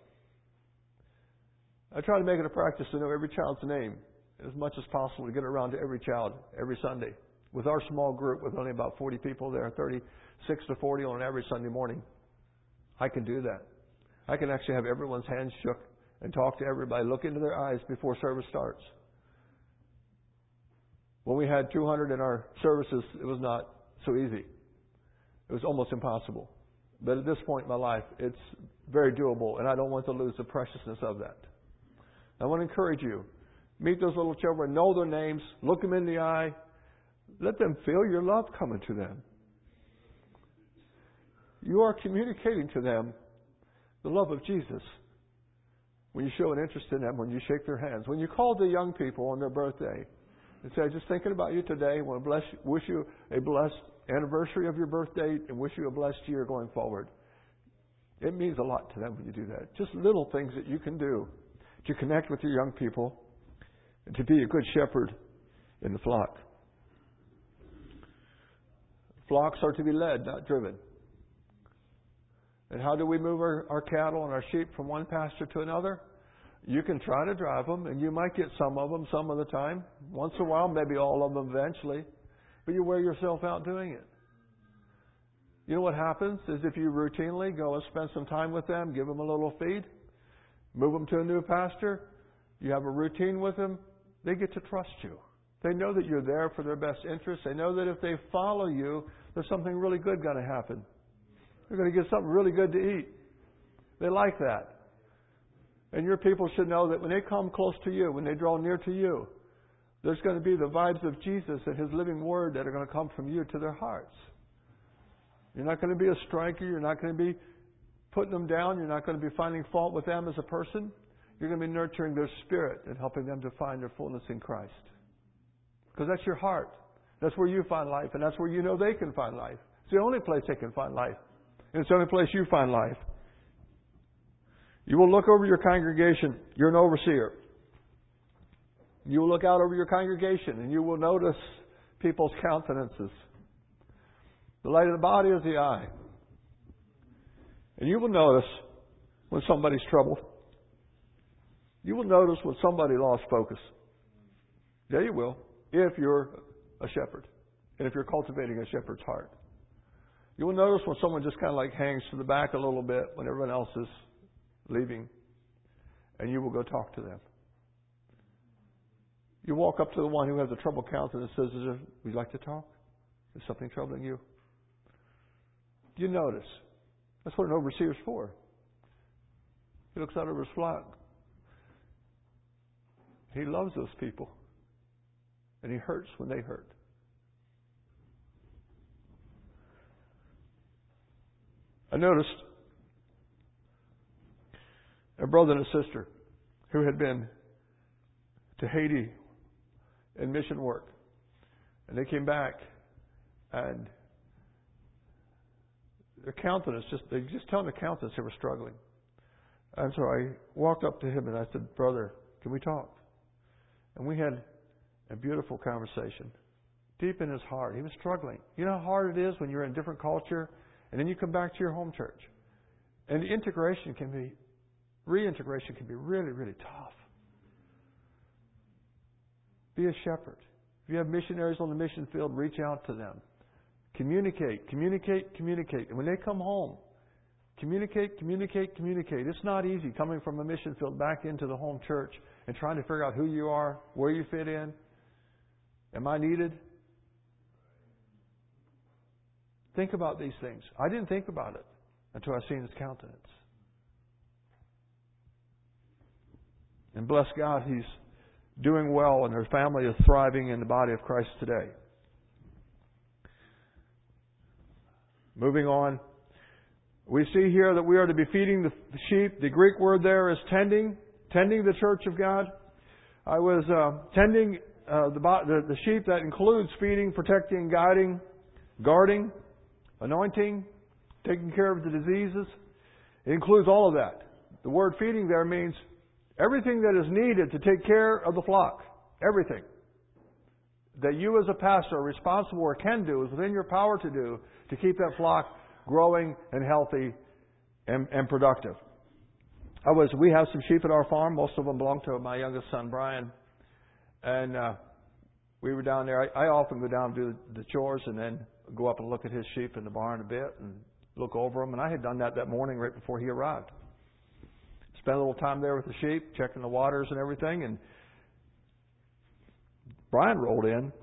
I try to make it a practice to know every child's name as much as possible, to get around to every child every Sunday. With our small group, with only about forty people there, thirty-six to forty on an average Sunday morning, I can do that. I can actually have everyone's hands shook and talk to everybody, look into their eyes before service starts. When we had two hundred in our services, it was not so easy. It was almost impossible. But at this point in my life, it's very doable, and I don't want to lose the preciousness of that. I want to encourage you. Meet those little children. Know their names. Look them in the eye. Let them feel your love coming to them. You are communicating to them the love of Jesus when you show an interest in them, when you shake their hands. When you call the young people on their birthday and say, just thinking about you today, I want to bless you, wish you a blessed anniversary of your birthday and wish you a blessed year going forward. It means a lot to them when you do that. Just little things that you can do to connect with your young people and to be a good shepherd in the flock. Flocks are to be led, not driven. And how do we move our, our cattle and our sheep from one pasture to another? You can try to drive them, and you might get some of them some of the time. Once in a while, maybe all of them eventually. But you wear yourself out doing it. You know what happens is if you routinely go and spend some time with them, give them a little feed, move them to a new pasture, you have a routine with them, they get to trust you. They know that you're there for their best interest. They know that if they follow you, there's something really good going to happen. They're going to get something really good to eat. They like that. And your people should know that when they come close to you, when they draw near to you, there's going to be the vibes of Jesus and His living Word that are going to come from you to their hearts. You're not going to be a striker. You're not going to be putting them down. You're not going to be finding fault with them as a person. You're going to be nurturing their spirit and helping them to find their fullness in Christ. Because that's your heart. That's where you find life, and that's where you know they can find life. It's the only place they can find life. And it's the only place you find life. You will look over your congregation. You're an overseer. You will look out over your congregation, and you will notice people's countenances. The light of the body is the eye. And you will notice when somebody's troubled. You will notice when somebody lost focus. Yeah, you will, if you're a shepherd. And if you're cultivating a shepherd's heart. You will notice when someone just kind of like hangs to the back a little bit when everyone else is leaving. And you will go talk to them. You walk up to the one who has a troubled countenance and says, would you like to talk? Is something troubling you? You notice. That's what an overseer is for. He looks out over his flock. He loves those people. And he hurts when they hurt. I noticed a brother and a sister who had been to Haiti in mission work. And they came back and their countenance, just they just tell their countenance they were struggling. And so I walked up to him and I said, brother, can we talk? And we had a beautiful conversation. Deep in his heart, he was struggling. You know how hard it is when you're in a different culture and then you come back to your home church. And the integration can be, reintegration can be really, really tough. Be a shepherd. If you have missionaries on the mission field, reach out to them. Communicate, communicate, communicate. And when they come home, communicate, communicate, communicate. It's not easy coming from a mission field back into the home church and trying to figure out who you are, where you fit in. Am I needed? Think about these things. I didn't think about it until I seen his countenance. And bless God, he's doing well and their family is thriving in the body of Christ today. Moving on. We see here that we are to be feeding the sheep. The Greek word there is tending, tending the church of God. I was uh, tending uh, the, the, the sheep. That includes feeding, protecting, guiding, guarding, anointing, taking care of the diseases. It includes all of that. The word feeding there means everything that is needed to take care of the flock. Everything that you as a pastor are responsible or can do is within your power to do to keep that flock growing and healthy and, and productive. I was. We have some sheep at our farm. Most of them belong to my youngest son, Brian. And uh, we were down there. I, I often go down and do the chores and then go up and look at his sheep in the barn a bit and look over them. And I had done that that morning right before he arrived. Spent a little time there with the sheep, checking the waters and everything. And Brian rolled in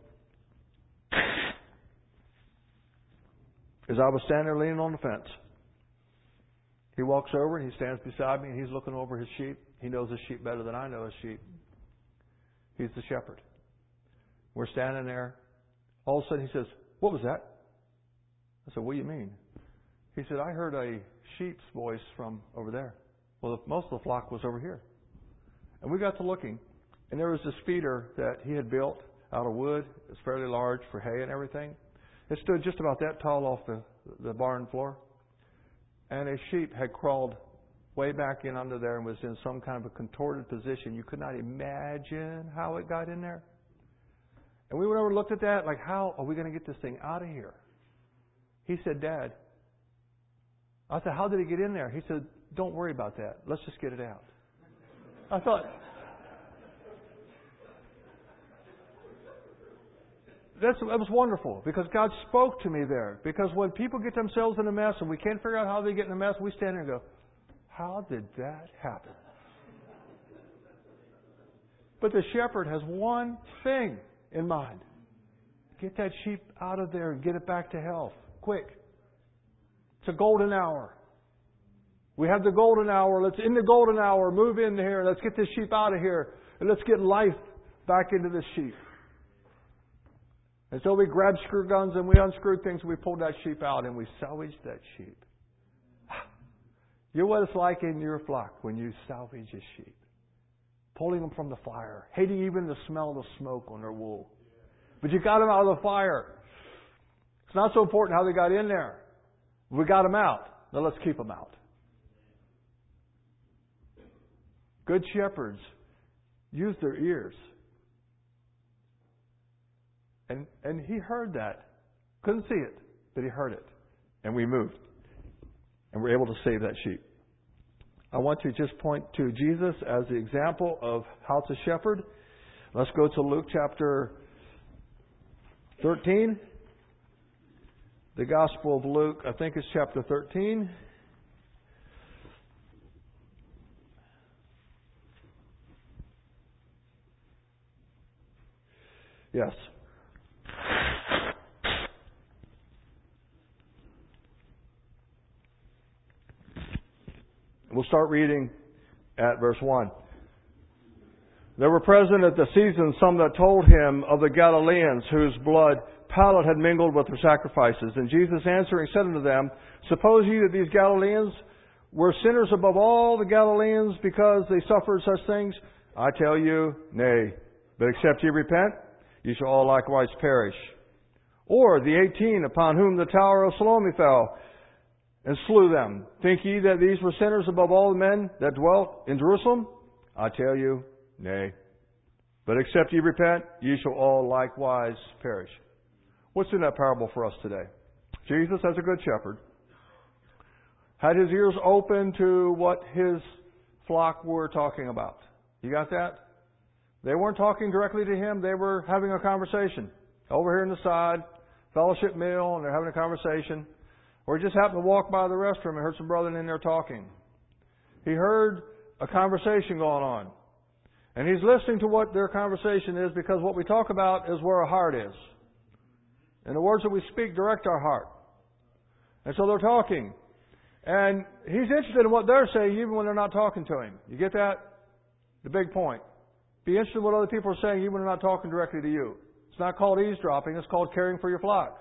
as I was standing there leaning on the fence. He walks over and he stands beside me and he's looking over his sheep. He knows his sheep better than I know his sheep. He's the shepherd. We're standing there. All of a sudden he says, "What was that?" I said, "What do you mean?" He said, "I heard a sheep's voice from over there." Well, most of the flock was over here. And we got to looking, and there was this feeder that he had built out of wood. It was fairly large for hay and everything. It stood just about that tall off the, the barn floor. And a sheep had crawled way back in under there and was in some kind of a contorted position. You could not imagine how it got in there. And we went over and looked at that, like, how are we going to get this thing out of here? He said, "Dad." I said, "How did it get in there?" He said, "Don't worry about that. Let's just get it out." I thought, that's, that was wonderful, because God spoke to me there. Because when people get themselves in a mess and we can't figure out how they get in a mess, we stand there and go, how did that happen? But the shepherd has one thing in mind. Get that sheep out of there and get it back to health. Quick. It's a golden hour. We have the golden hour. Let's, in the golden hour, move in here. Let's get this sheep out of here. And let's get life back into this sheep. And so we grabbed screw guns and we unscrewed things. And we pulled that sheep out and we salvaged that sheep. You know what it's like in your flock when you salvage a sheep. Pulling them from the fire. Hating even the smell of the smoke on their wool. But you got them out of the fire. It's not so important how they got in there. We got them out. Now let's keep them out. Good shepherds use their ears. And and he heard that. Couldn't see it, but he heard it. And we moved. And we're able to save that sheep. I want to just point to Jesus as the example of how to shepherd. Let's go to Luke chapter thirteen. The Gospel of Luke, I think it's chapter thirteen. Yes. We'll start reading at verse one. There were present at the season some that told him of the Galileans whose blood Pilate had mingled with their sacrifices. And Jesus answering said unto them, Suppose ye that these Galileans were sinners above all the Galileans because they suffered such things? I tell you, nay. But except ye repent, ye shall all likewise perish. Or the eighteen upon whom the tower of Siloam fell, and slew them. Think ye that these were sinners above all the men that dwelt in Jerusalem? I tell you, nay. But except ye repent, ye shall all likewise perish. What's in that parable for us today? Jesus, as a good shepherd, had his ears open to what his flock were talking about. You got that? They weren't talking directly to him. They were having a conversation. Over here on the side, fellowship meal, and they're having a conversation. Or he just happened to walk by the restroom and heard some brethren in there talking. He heard a conversation going on. And he's listening to what their conversation is, because what we talk about is where our heart is. And the words that we speak direct our heart. And so they're talking. And he's interested in what they're saying even when they're not talking to him. You get that? The big point. Be interested in what other people are saying even when they're not talking directly to you. It's not called eavesdropping. It's called caring for your flock.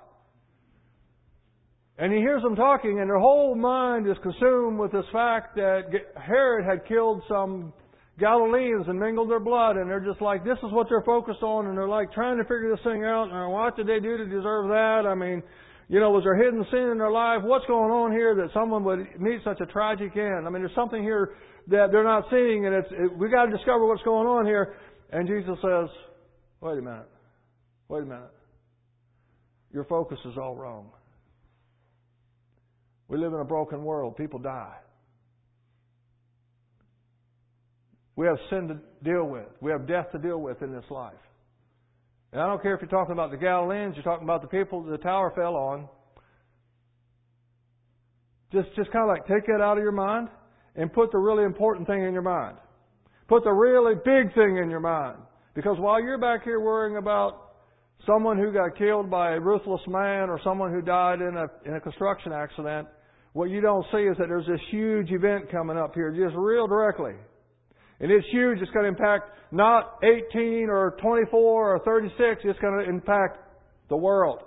And he hears them talking, and their whole mind is consumed with this fact that Herod had killed some Galileans and mingled their blood, and they're just like, this is what they're focused on, and they're like trying to figure this thing out, and what did they do to deserve that? I mean, you know, was there hidden sin in their life? What's going on here that someone would meet such a tragic end? I mean, there's something here that they're not seeing, and it's it, we got to discover what's going on here. And Jesus says, wait a minute, wait a minute. Your focus is all wrong. We live in a broken world. People die. We have sin to deal with. We have death to deal with in this life. And I don't care if you're talking about the Galileans, you're talking about the people that the tower fell on. Just, just kind of like take that out of your mind and put the really important thing in your mind. Put the really big thing in your mind. Because while you're back here worrying about someone who got killed by a ruthless man or someone who died in a, in a construction accident, what you don't see is that there's this huge event coming up here, just real directly. And it's huge. It's going to impact not eighteen or twenty-four or thirty-six. It's going to impact the world.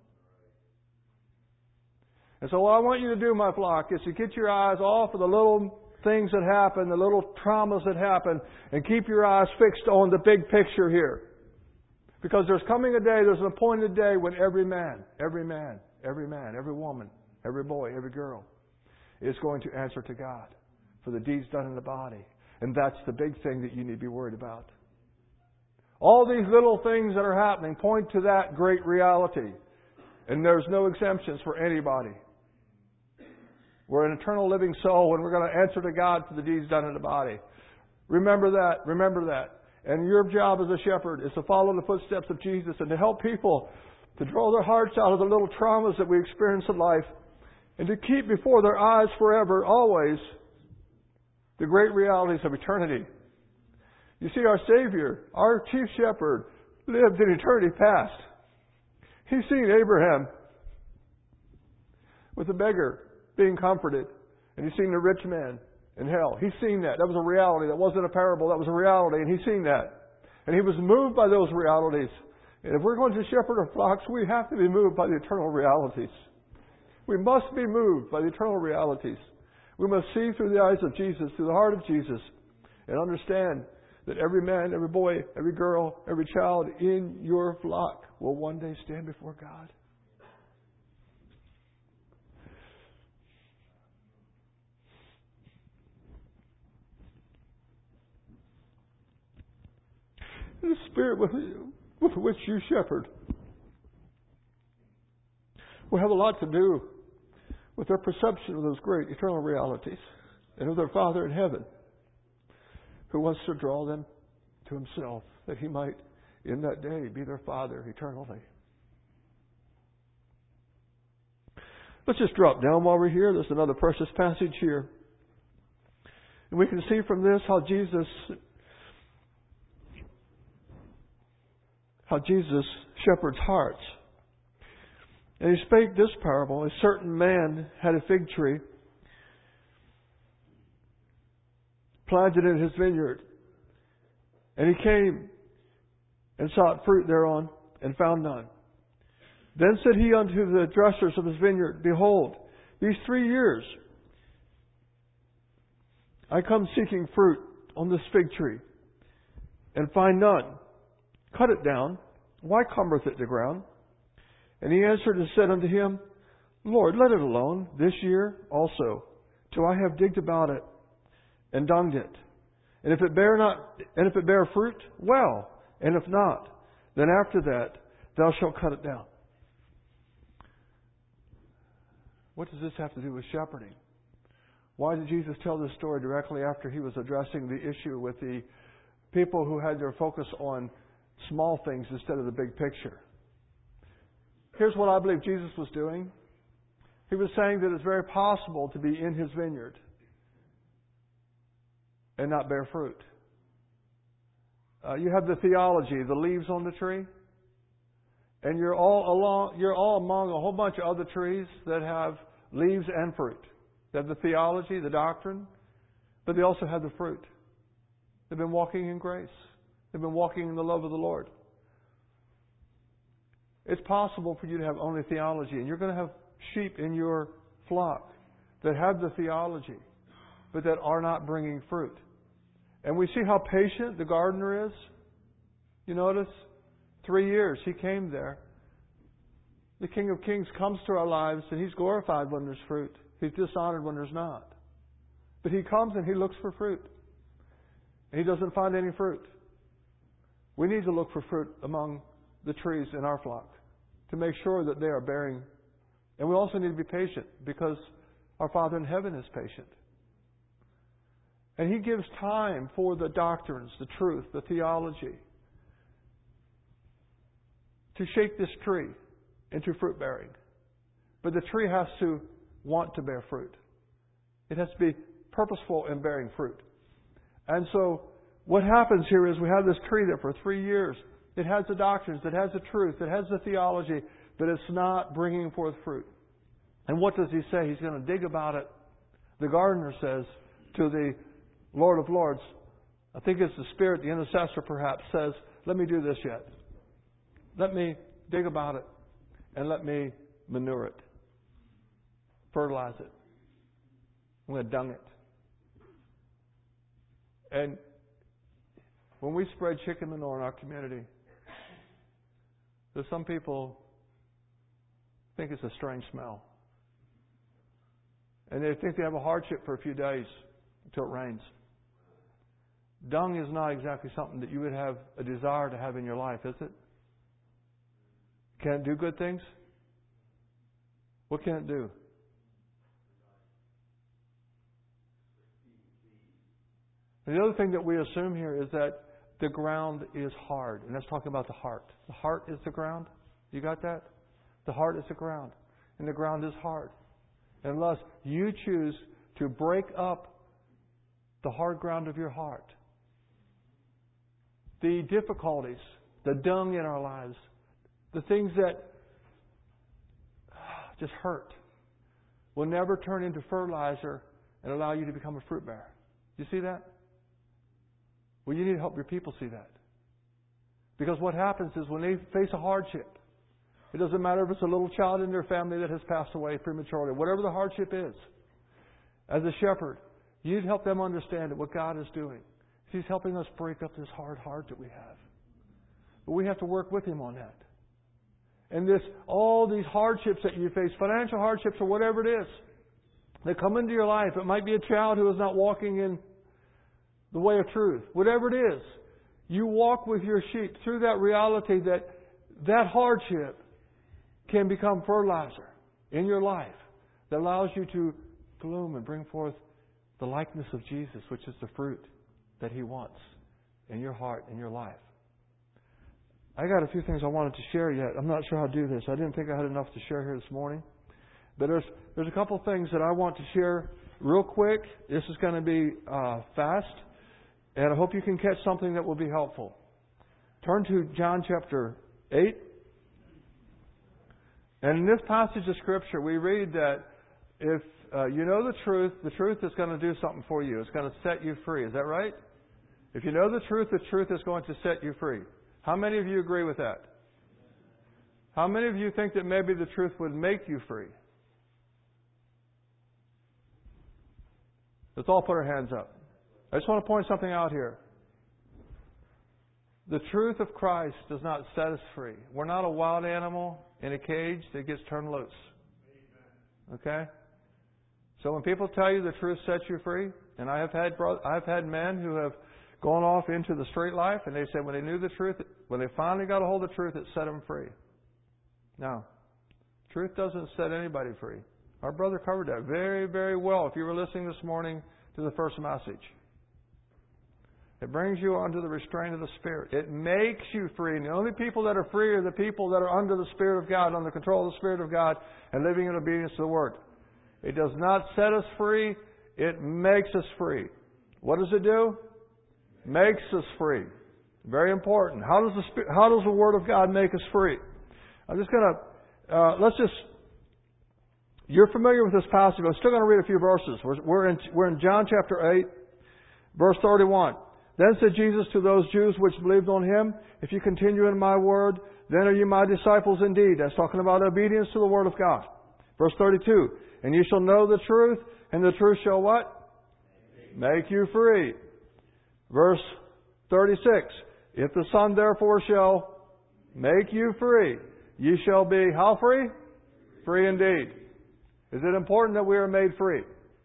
And so what I want you to do, my flock, is to get your eyes off of the little things that happen, the little traumas that happen, and keep your eyes fixed on the big picture here. Because there's coming a day, there's an appointed day when every man, every man, every man, every woman, every boy, every girl is going to answer to God for the deeds done in the body. And that's the big thing that you need to be worried about. All these little things that are happening point to that great reality. And there's no exemptions for anybody. We're an eternal living soul and we're going to answer to God for the deeds done in the body. Remember that. Remember that. And your job as a shepherd is to follow the footsteps of Jesus and to help people to draw their hearts out of the little traumas that we experience in life and to keep before their eyes forever, always, the great realities of eternity. You see, our Savior, our chief shepherd, lived in eternity past. He's seen Abraham with the beggar being comforted. And he's seen the rich man in hell. He's seen that. That was a reality. That wasn't a parable. That was a reality. And he's seen that. And he was moved by those realities. And if we're going to shepherd our flocks, we have to be moved by the eternal realities. We must be moved by the eternal realities. We must see through the eyes of Jesus, through the heart of Jesus, and understand that every man, every boy, every girl, every child in your flock will one day stand before God. The Spirit with, with which you shepherd will have a lot to do with their perception of those great eternal realities and of their Father in heaven, who wants to draw them to Himself, that He might, in that day, be their Father eternally. Let's just drop down while we're here. There's another precious passage here. And we can see from this how Jesus how Jesus shepherds hearts. And He spake this parable. A certain man had a fig tree planted in his vineyard. And he came and sought fruit thereon, and found none. Then said he unto the dressers of his vineyard, Behold, these three years I come seeking fruit on this fig tree, and find none. Cut it down. Why cumbereth it the ground? And he answered and said unto him, Lord, let it alone this year also, till I have digged about it and dunged it. And if it bear not, and if it bear fruit, well. And if not, then after that thou shalt cut it down. What does this have to do with shepherding? Why did Jesus tell this story directly after He was addressing the issue with the people who had their focus on small things instead of the big picture? Here's what I believe Jesus was doing. He was saying that it's very possible to be in His vineyard and not bear fruit. Uh, you have the theology, the leaves on the tree, and you're all along, you're all among a whole bunch of other trees that have leaves and fruit. They have the theology, the doctrine, but they also have the fruit. They've been walking in grace. They've been walking in the love of the Lord. It's possible for you to have only theology, and you're going to have sheep in your flock that have the theology, but that are not bringing fruit. And we see how patient the gardener is. You notice? Three years He came there. The King of Kings comes to our lives, and He's glorified when there's fruit. He's dishonored when there's not. But He comes and He looks for fruit. And He doesn't find any fruit. We need to look for fruit among the trees in our flock to make sure that they are bearing. And we also need to be patient, because our Father in heaven is patient. And He gives time for the doctrines, the truth, the theology to shape this tree into fruit bearing. But the tree has to want to bear fruit. It has to be purposeful in bearing fruit. And so what happens here is we have this tree that for three years, it has the doctrines, it has the truth, it has the theology, but it's not bringing forth fruit. And what does He say? He's going to dig about it. The gardener says to the Lord of Lords, I think it's the Spirit, the intercessor perhaps, says, let me do this yet. Let me dig about it. And let me manure it. Fertilize it. I'm going to dung it. And when we spread chicken manure in our community, there's some people think it's a strange smell. And they think they have a hardship for a few days until it rains. Dung is not exactly something that you would have a desire to have in your life, is it? Can it do good things? What can it do? And the other thing that we assume here is that the ground is hard. And that's talking about the heart. The heart is the ground. You got that? The heart is the ground. And the ground is hard. Unless you choose to break up the hard ground of your heart, the difficulties, the dung in our lives, the things that just hurt, will never turn into fertilizer and allow you to become a fruit bearer. You see that? Well, you need to help your people see that. Because what happens is when they face a hardship, it doesn't matter if it's a little child in their family that has passed away prematurely, whatever the hardship is, as a shepherd, you need to help them understand that what God is doing. He's helping us break up this hard heart that we have. But we have to work with Him on that. And this, all these hardships that you face, financial hardships or whatever it is, that come into your life. It might be a child who is not walking in the way of truth. Whatever it is, you walk with your sheep through that reality that that hardship can become fertilizer in your life that allows you to bloom and bring forth the likeness of Jesus, which is the fruit that He wants in your heart and your life. I got a few things I wanted to share yet. I'm not sure how to do this. I didn't think I had enough to share here this morning. But there's there's a couple things that I want to share real quick. This is going to be uh, fast. And I hope you can catch something that will be helpful. Turn to John chapter eight. And in this passage of Scripture, we read that if uh, you know the truth, the truth is going to do something for you. It's going to set you free. Is that right? If you know the truth, the truth is going to set you free. How many of you agree with that? How many of you think that maybe the truth would make you free? Let's all put our hands up. I just want to point something out here. The truth of Christ does not set us free. We're not a wild animal in a cage that gets turned loose. Okay? So when people tell you the truth sets you free, and I have had bro- I've had men who have gone off into the straight life, and they said when they knew the truth, when they finally got a hold of the truth, it set them free. No. Truth doesn't set anybody free. Our brother covered that very, very well if you were listening this morning to the first message. It brings you under the restraint of the Spirit. It makes you free. And the only people that are free are the people that are under the Spirit of God, under the control of the Spirit of God, and living in obedience to the Word. It does not set us free. It makes us free. What does it do? Makes us free. Very important. How does the Spirit, how does the Word of God make us free? I'm just going to, uh, let's just, you're familiar with this passage. I'm still going to read a few verses. We're, we're, in, we're in John chapter eight, verse thirty-one. Then said Jesus to those Jews which believed on Him, if you continue in my word, then are you my disciples indeed. That's talking about obedience to the Word of God. Verse thirty-two. And you shall know the truth, and the truth shall what? Make you free. Verse thirty-six. If the Son therefore shall make you free, you shall be how free? Free indeed. Is it important that we are made free?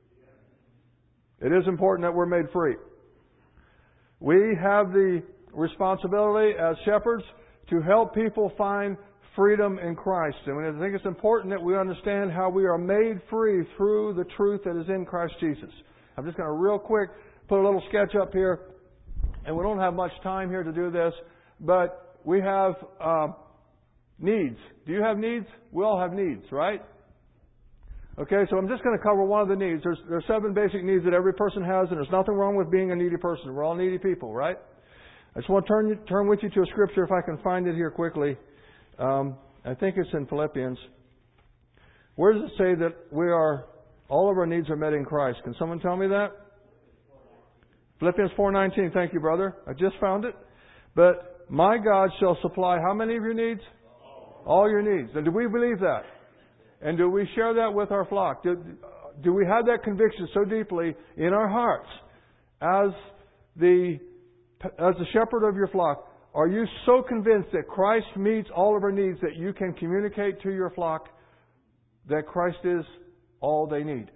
It is important that we're made free. We have the responsibility as shepherds to help people find freedom in Christ. And I think it's important that we understand how we are made free through the truth that is in Christ Jesus. I'm just going to real quick put a little sketch up here. And we don't have much time here to do this, but we have uh, needs. Do you have needs? We all have needs, right? Okay, so I'm just going to cover one of the needs. There's, there's seven basic needs that every person has, and there's nothing wrong with being a needy person. We're all needy people, right? I just want to turn, you, turn with you to a scripture if I can find it here quickly. Um, I think it's in Philippians. Where does it say that we are, all of our needs are met in Christ? Can someone tell me that? Philippians four nineteen. Thank you, brother. I just found it. But my God shall supply how many of your needs? All your needs. And do we believe that? And do we share that with our flock? Do, do we have that conviction so deeply in our hearts as the as the shepherd of your flock? Are you so convinced that Christ meets all of our needs that you can communicate to your flock that Christ is all they need?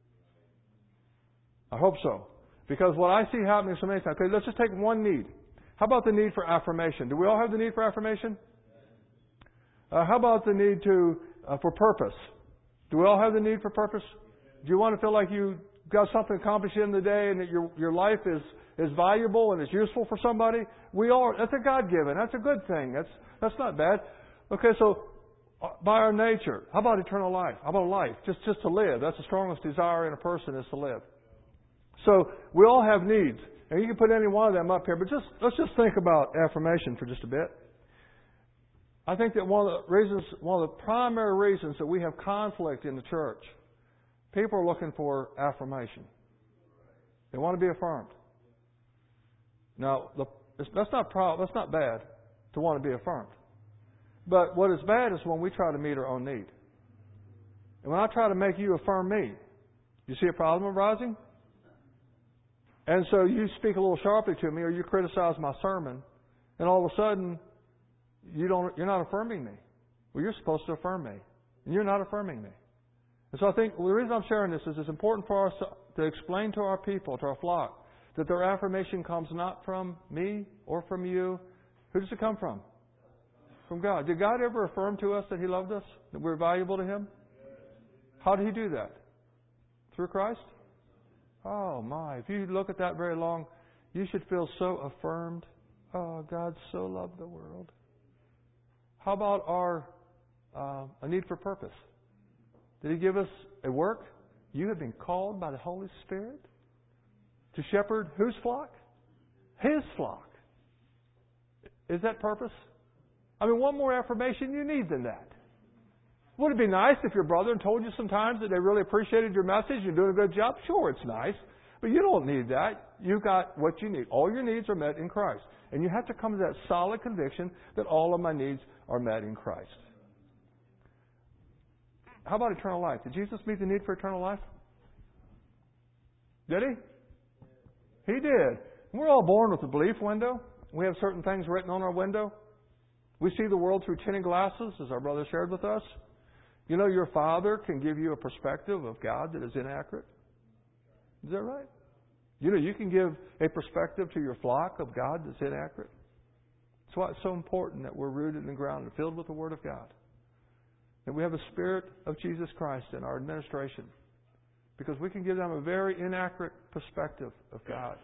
I hope so. Because what I see happening so many times, okay, let's just take one need. How about the need for affirmation? Do we all have the need for affirmation? Uh, how about the need to uh, for purpose? Do we all have the need for purpose? Do you want to feel like you got something accomplished in the day and that your your life is, is valuable and is useful for somebody? We all, that's a God-given. That's a good thing. That's that's not bad. Okay, so uh, by our nature, how about eternal life? How about life? Just just to live. That's the strongest desire in a person, is to live. So we all have needs. And you can put any one of them up here, but just let's just think about affirmation for just a bit. I think that one of the reasons, one of the primary reasons that we have conflict in the church, people are looking for affirmation. They want to be affirmed. Now, the, that's not pro, that's not bad to want to be affirmed. But what is bad is when we try to meet our own need. And when I try to make you affirm me, you see a problem arising? And so you speak a little sharply to me, or you criticize my sermon, and all of a sudden you don't, you're not affirming me. Well, you're supposed to affirm me, and you're not affirming me. And so I think well, the reason I'm sharing this is it's important for us to explain to our people, to our flock, that their affirmation comes not from me or from you. Who does it come from? From God. Did God ever affirm to us that He loved us, that we're valuable to Him? How did He do that? Through Christ? Oh my, if you look at that very long, you should feel so affirmed. Oh, God so loved the world. How about our uh, a need for purpose? Did He give us a work? You have been called by the Holy Spirit to shepherd whose flock? His flock. Is that purpose? I mean, one more affirmation you need than that. Would it be nice if your brother told you sometimes that they really appreciated your message, you're doing a good job? Sure, it's nice. But you don't need that. You've got what you need. All your needs are met in Christ. And you have to come to that solid conviction that all of my needs are met in Christ. How about eternal life? Did Jesus meet the need for eternal life? Did He? He did. We're all born with a belief window. We have certain things written on our window. We see the world through tinted glasses, as our brother shared with us. You know, your Father can give you a perspective of God that is inaccurate. Is that right? You know, you can give a perspective to your flock of God that's inaccurate. That's why it's so important that we're rooted and grounded, filled with the Word of God. That we have a Spirit of Jesus Christ in our administration. Because we can give them a very inaccurate perspective of God.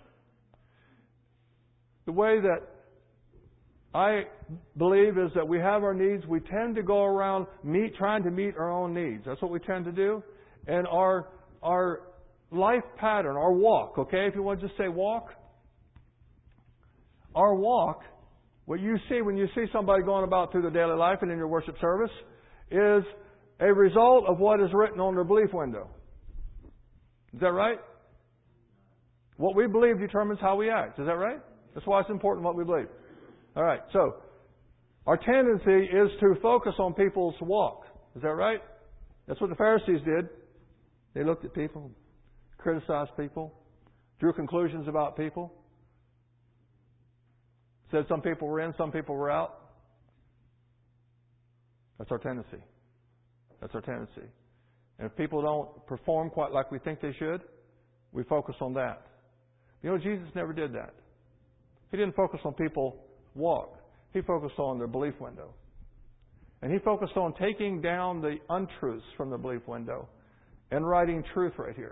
The way that I believe is that we have our needs. We tend to go around meet, trying to meet our own needs. That's what we tend to do. And our our life pattern, our walk, okay, if you want to just say walk, our walk, what you see when you see somebody going about through their daily life and in your worship service, is a result of what is written on their belief window. Is that right? What we believe determines how we act. Is that right? That's why it's important what we believe. All right, so our tendency is to focus on people's walk. Is that right? That's what the Pharisees did. They looked at people, criticized people, drew conclusions about people, said some people were in, some people were out. That's our tendency. That's our tendency. And if people don't perform quite like we think they should, we focus on that. You know, Jesus never did that. He didn't focus on people walk. He focused on their belief window. And He focused on taking down the untruths from the belief window and writing truth right here.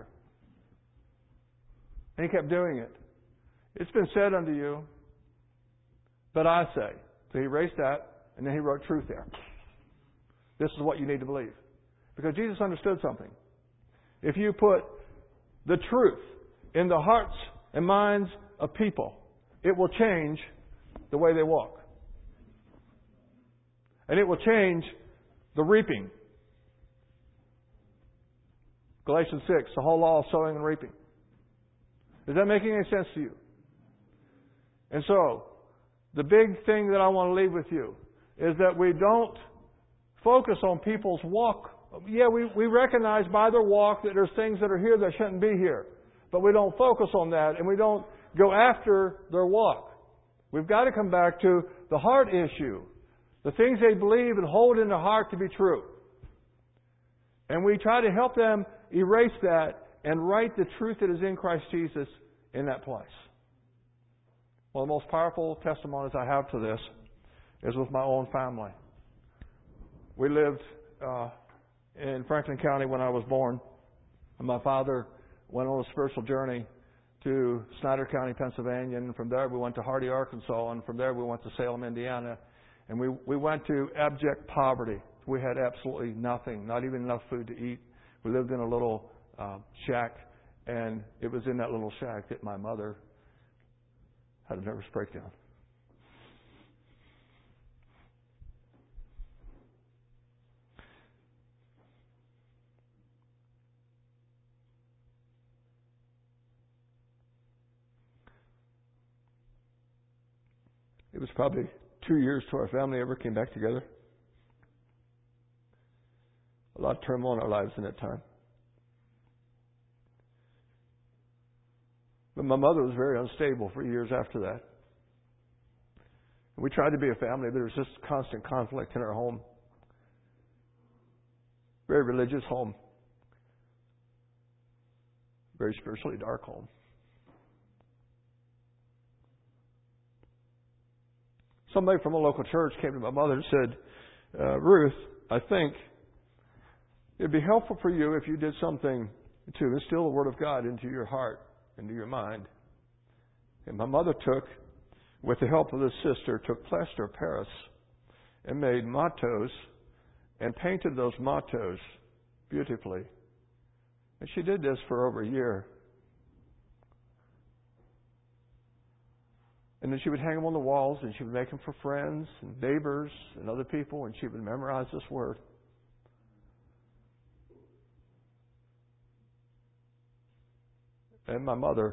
And He kept doing it. It's been said unto you, but I say. So He erased that, and then He wrote truth there. This is what you need to believe. Because Jesus understood something. If you put the truth in the hearts and minds of people, it will change the way they walk. And it will change the reaping. Galatians six, the whole law of sowing and reaping. Is that making any sense to you? And so, the big thing that I want to leave with you is that we don't focus on people's walk. Yeah, we, we recognize by their walk that there's things that are here that shouldn't be here. But we don't focus on that, and we don't go after their walk. We've got to come back to the heart issue. The things they believe and hold in their heart to be true. And we try to help them erase that and write the truth that is in Christ Jesus in that place. One of the most powerful testimonies I have to this is with my own family. We lived uh, in Franklin County when I was born. And my father went on a spiritual journey to Snyder County, Pennsylvania. And from there we went to Hardy, Arkansas. And from there we went to Salem, Indiana. And we, we went to abject poverty. We had absolutely nothing, not even enough food to eat. We lived in a little uh, shack. And it was in that little shack that my mother had a nervous breakdown. It was probably two years till our family ever came back together. A lot of turmoil in our lives in that time. But my mother was very unstable for years after that. We tried to be a family, but there was just constant conflict in our home. Very religious home. Very spiritually dark home. Somebody from a local church came to my mother and said, uh, Ruth, I think it'd be helpful for you if you did something to instill the Word of God into your heart, into your mind. And my mother took, with the help of this sister, took plaster of Paris and made mottos and painted those mottos beautifully. And she did this for over a year. And then she would hang them on the walls, and she would make them for friends and neighbors and other people, and she would memorize this word. And my mother,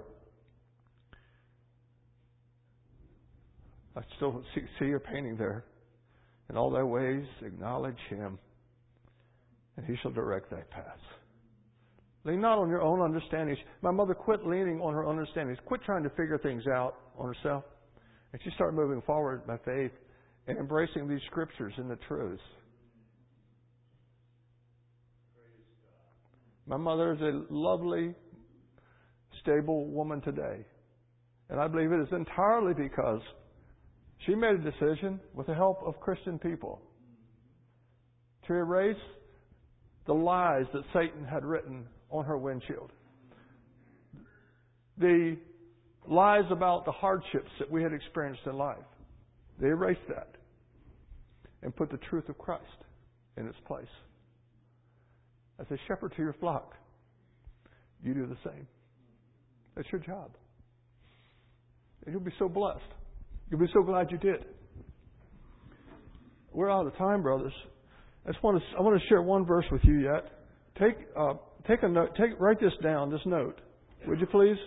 I still see, see her painting there. In all thy ways acknowledge Him, and He shall direct thy paths. Lean not on your own understandings. My mother quit leaning on her understandings. Quit trying to figure things out on herself. And she started moving forward by faith and embracing these scriptures and the truths. My mother is a lovely, stable woman today. And I believe it is entirely because she made a decision with the help of Christian people to erase the lies that Satan had written on her windshield. The lies about the hardships that we had experienced in life. They erased that and put the truth of Christ in its place. As a shepherd to your flock, you do the same. That's your job. And you'll be so blessed. You'll be so glad you did. We're out of time, brothers. I just want to I want to share one verse with you yet. Take uh, take a note. Take write this down. This note, would you please?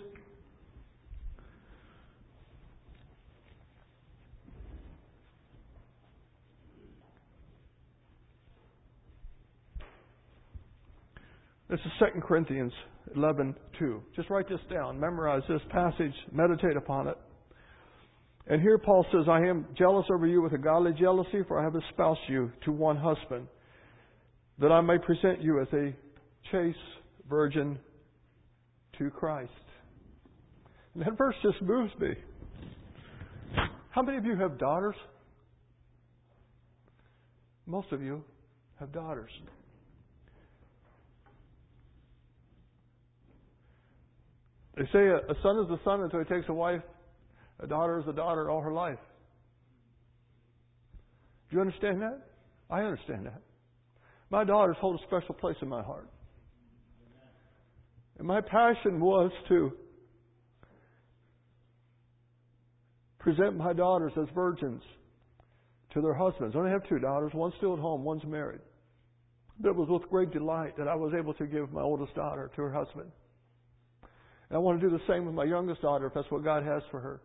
This is Second Corinthians eleven two. Just write this down. Memorize this passage. Meditate upon it. And here Paul says, I am jealous over you with a godly jealousy, for I have espoused you to one husband, that I may present you as a chaste virgin to Christ. And that verse just moves me. How many of you have daughters? Most of you have daughters. They say a, a son is a son until he takes a wife. A daughter is a daughter all her life. Do you understand that? I understand that. My daughters hold a special place in my heart. And my passion was to present my daughters as virgins to their husbands. I only have two daughters. One's still at home. One's married. But it was with great delight that I was able to give my oldest daughter to her husband. And I want to do the same with my youngest daughter if that's what God has for her.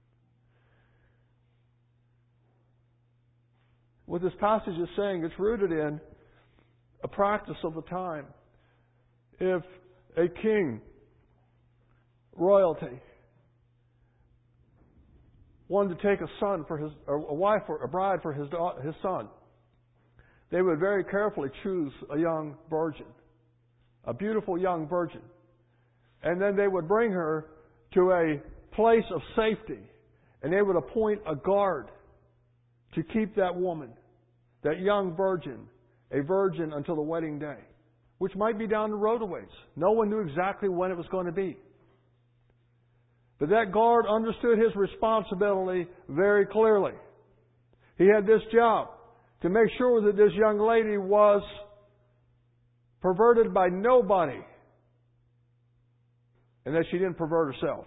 What this passage is saying, it's rooted in a practice of the time. If a king, royalty, wanted to take a son for his, or a wife or a bride for his daughter, his son, they would very carefully choose a young virgin, a beautiful young virgin, and then they would bring her to a place of safety, and they would appoint a guard to keep that woman, that young virgin, a virgin until the wedding day, which might be down the road a ways. No one knew exactly when it was going to be. But that guard understood his responsibility very clearly. He had this job to make sure that this young lady was perverted by nobody and that she didn't pervert herself.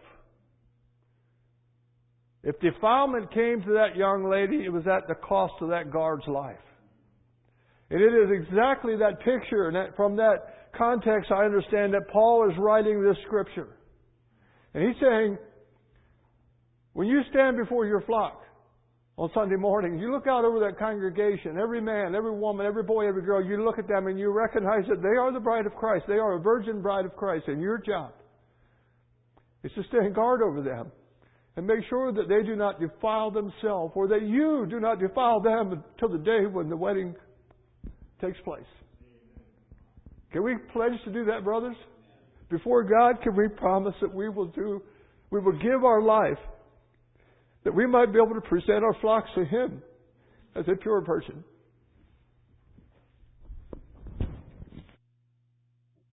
If defilement came to that young lady, it was at the cost of that guard's life. And it is exactly that picture, and that, from that context I understand that Paul is writing this scripture. And he's saying, when you stand before your flock on Sunday morning, you look out over that congregation, every man, every woman, every boy, every girl, you look at them and you recognize that they are the bride of Christ. They are a virgin bride of Christ. And your job is to stand guard over them and make sure that they do not defile themselves, or that you do not defile them until the day when the wedding takes place. Can we pledge to do that, brothers? Before God, can we promise that we will do, we will give our life, that we might be able to present our flocks to Him as a pure virgin?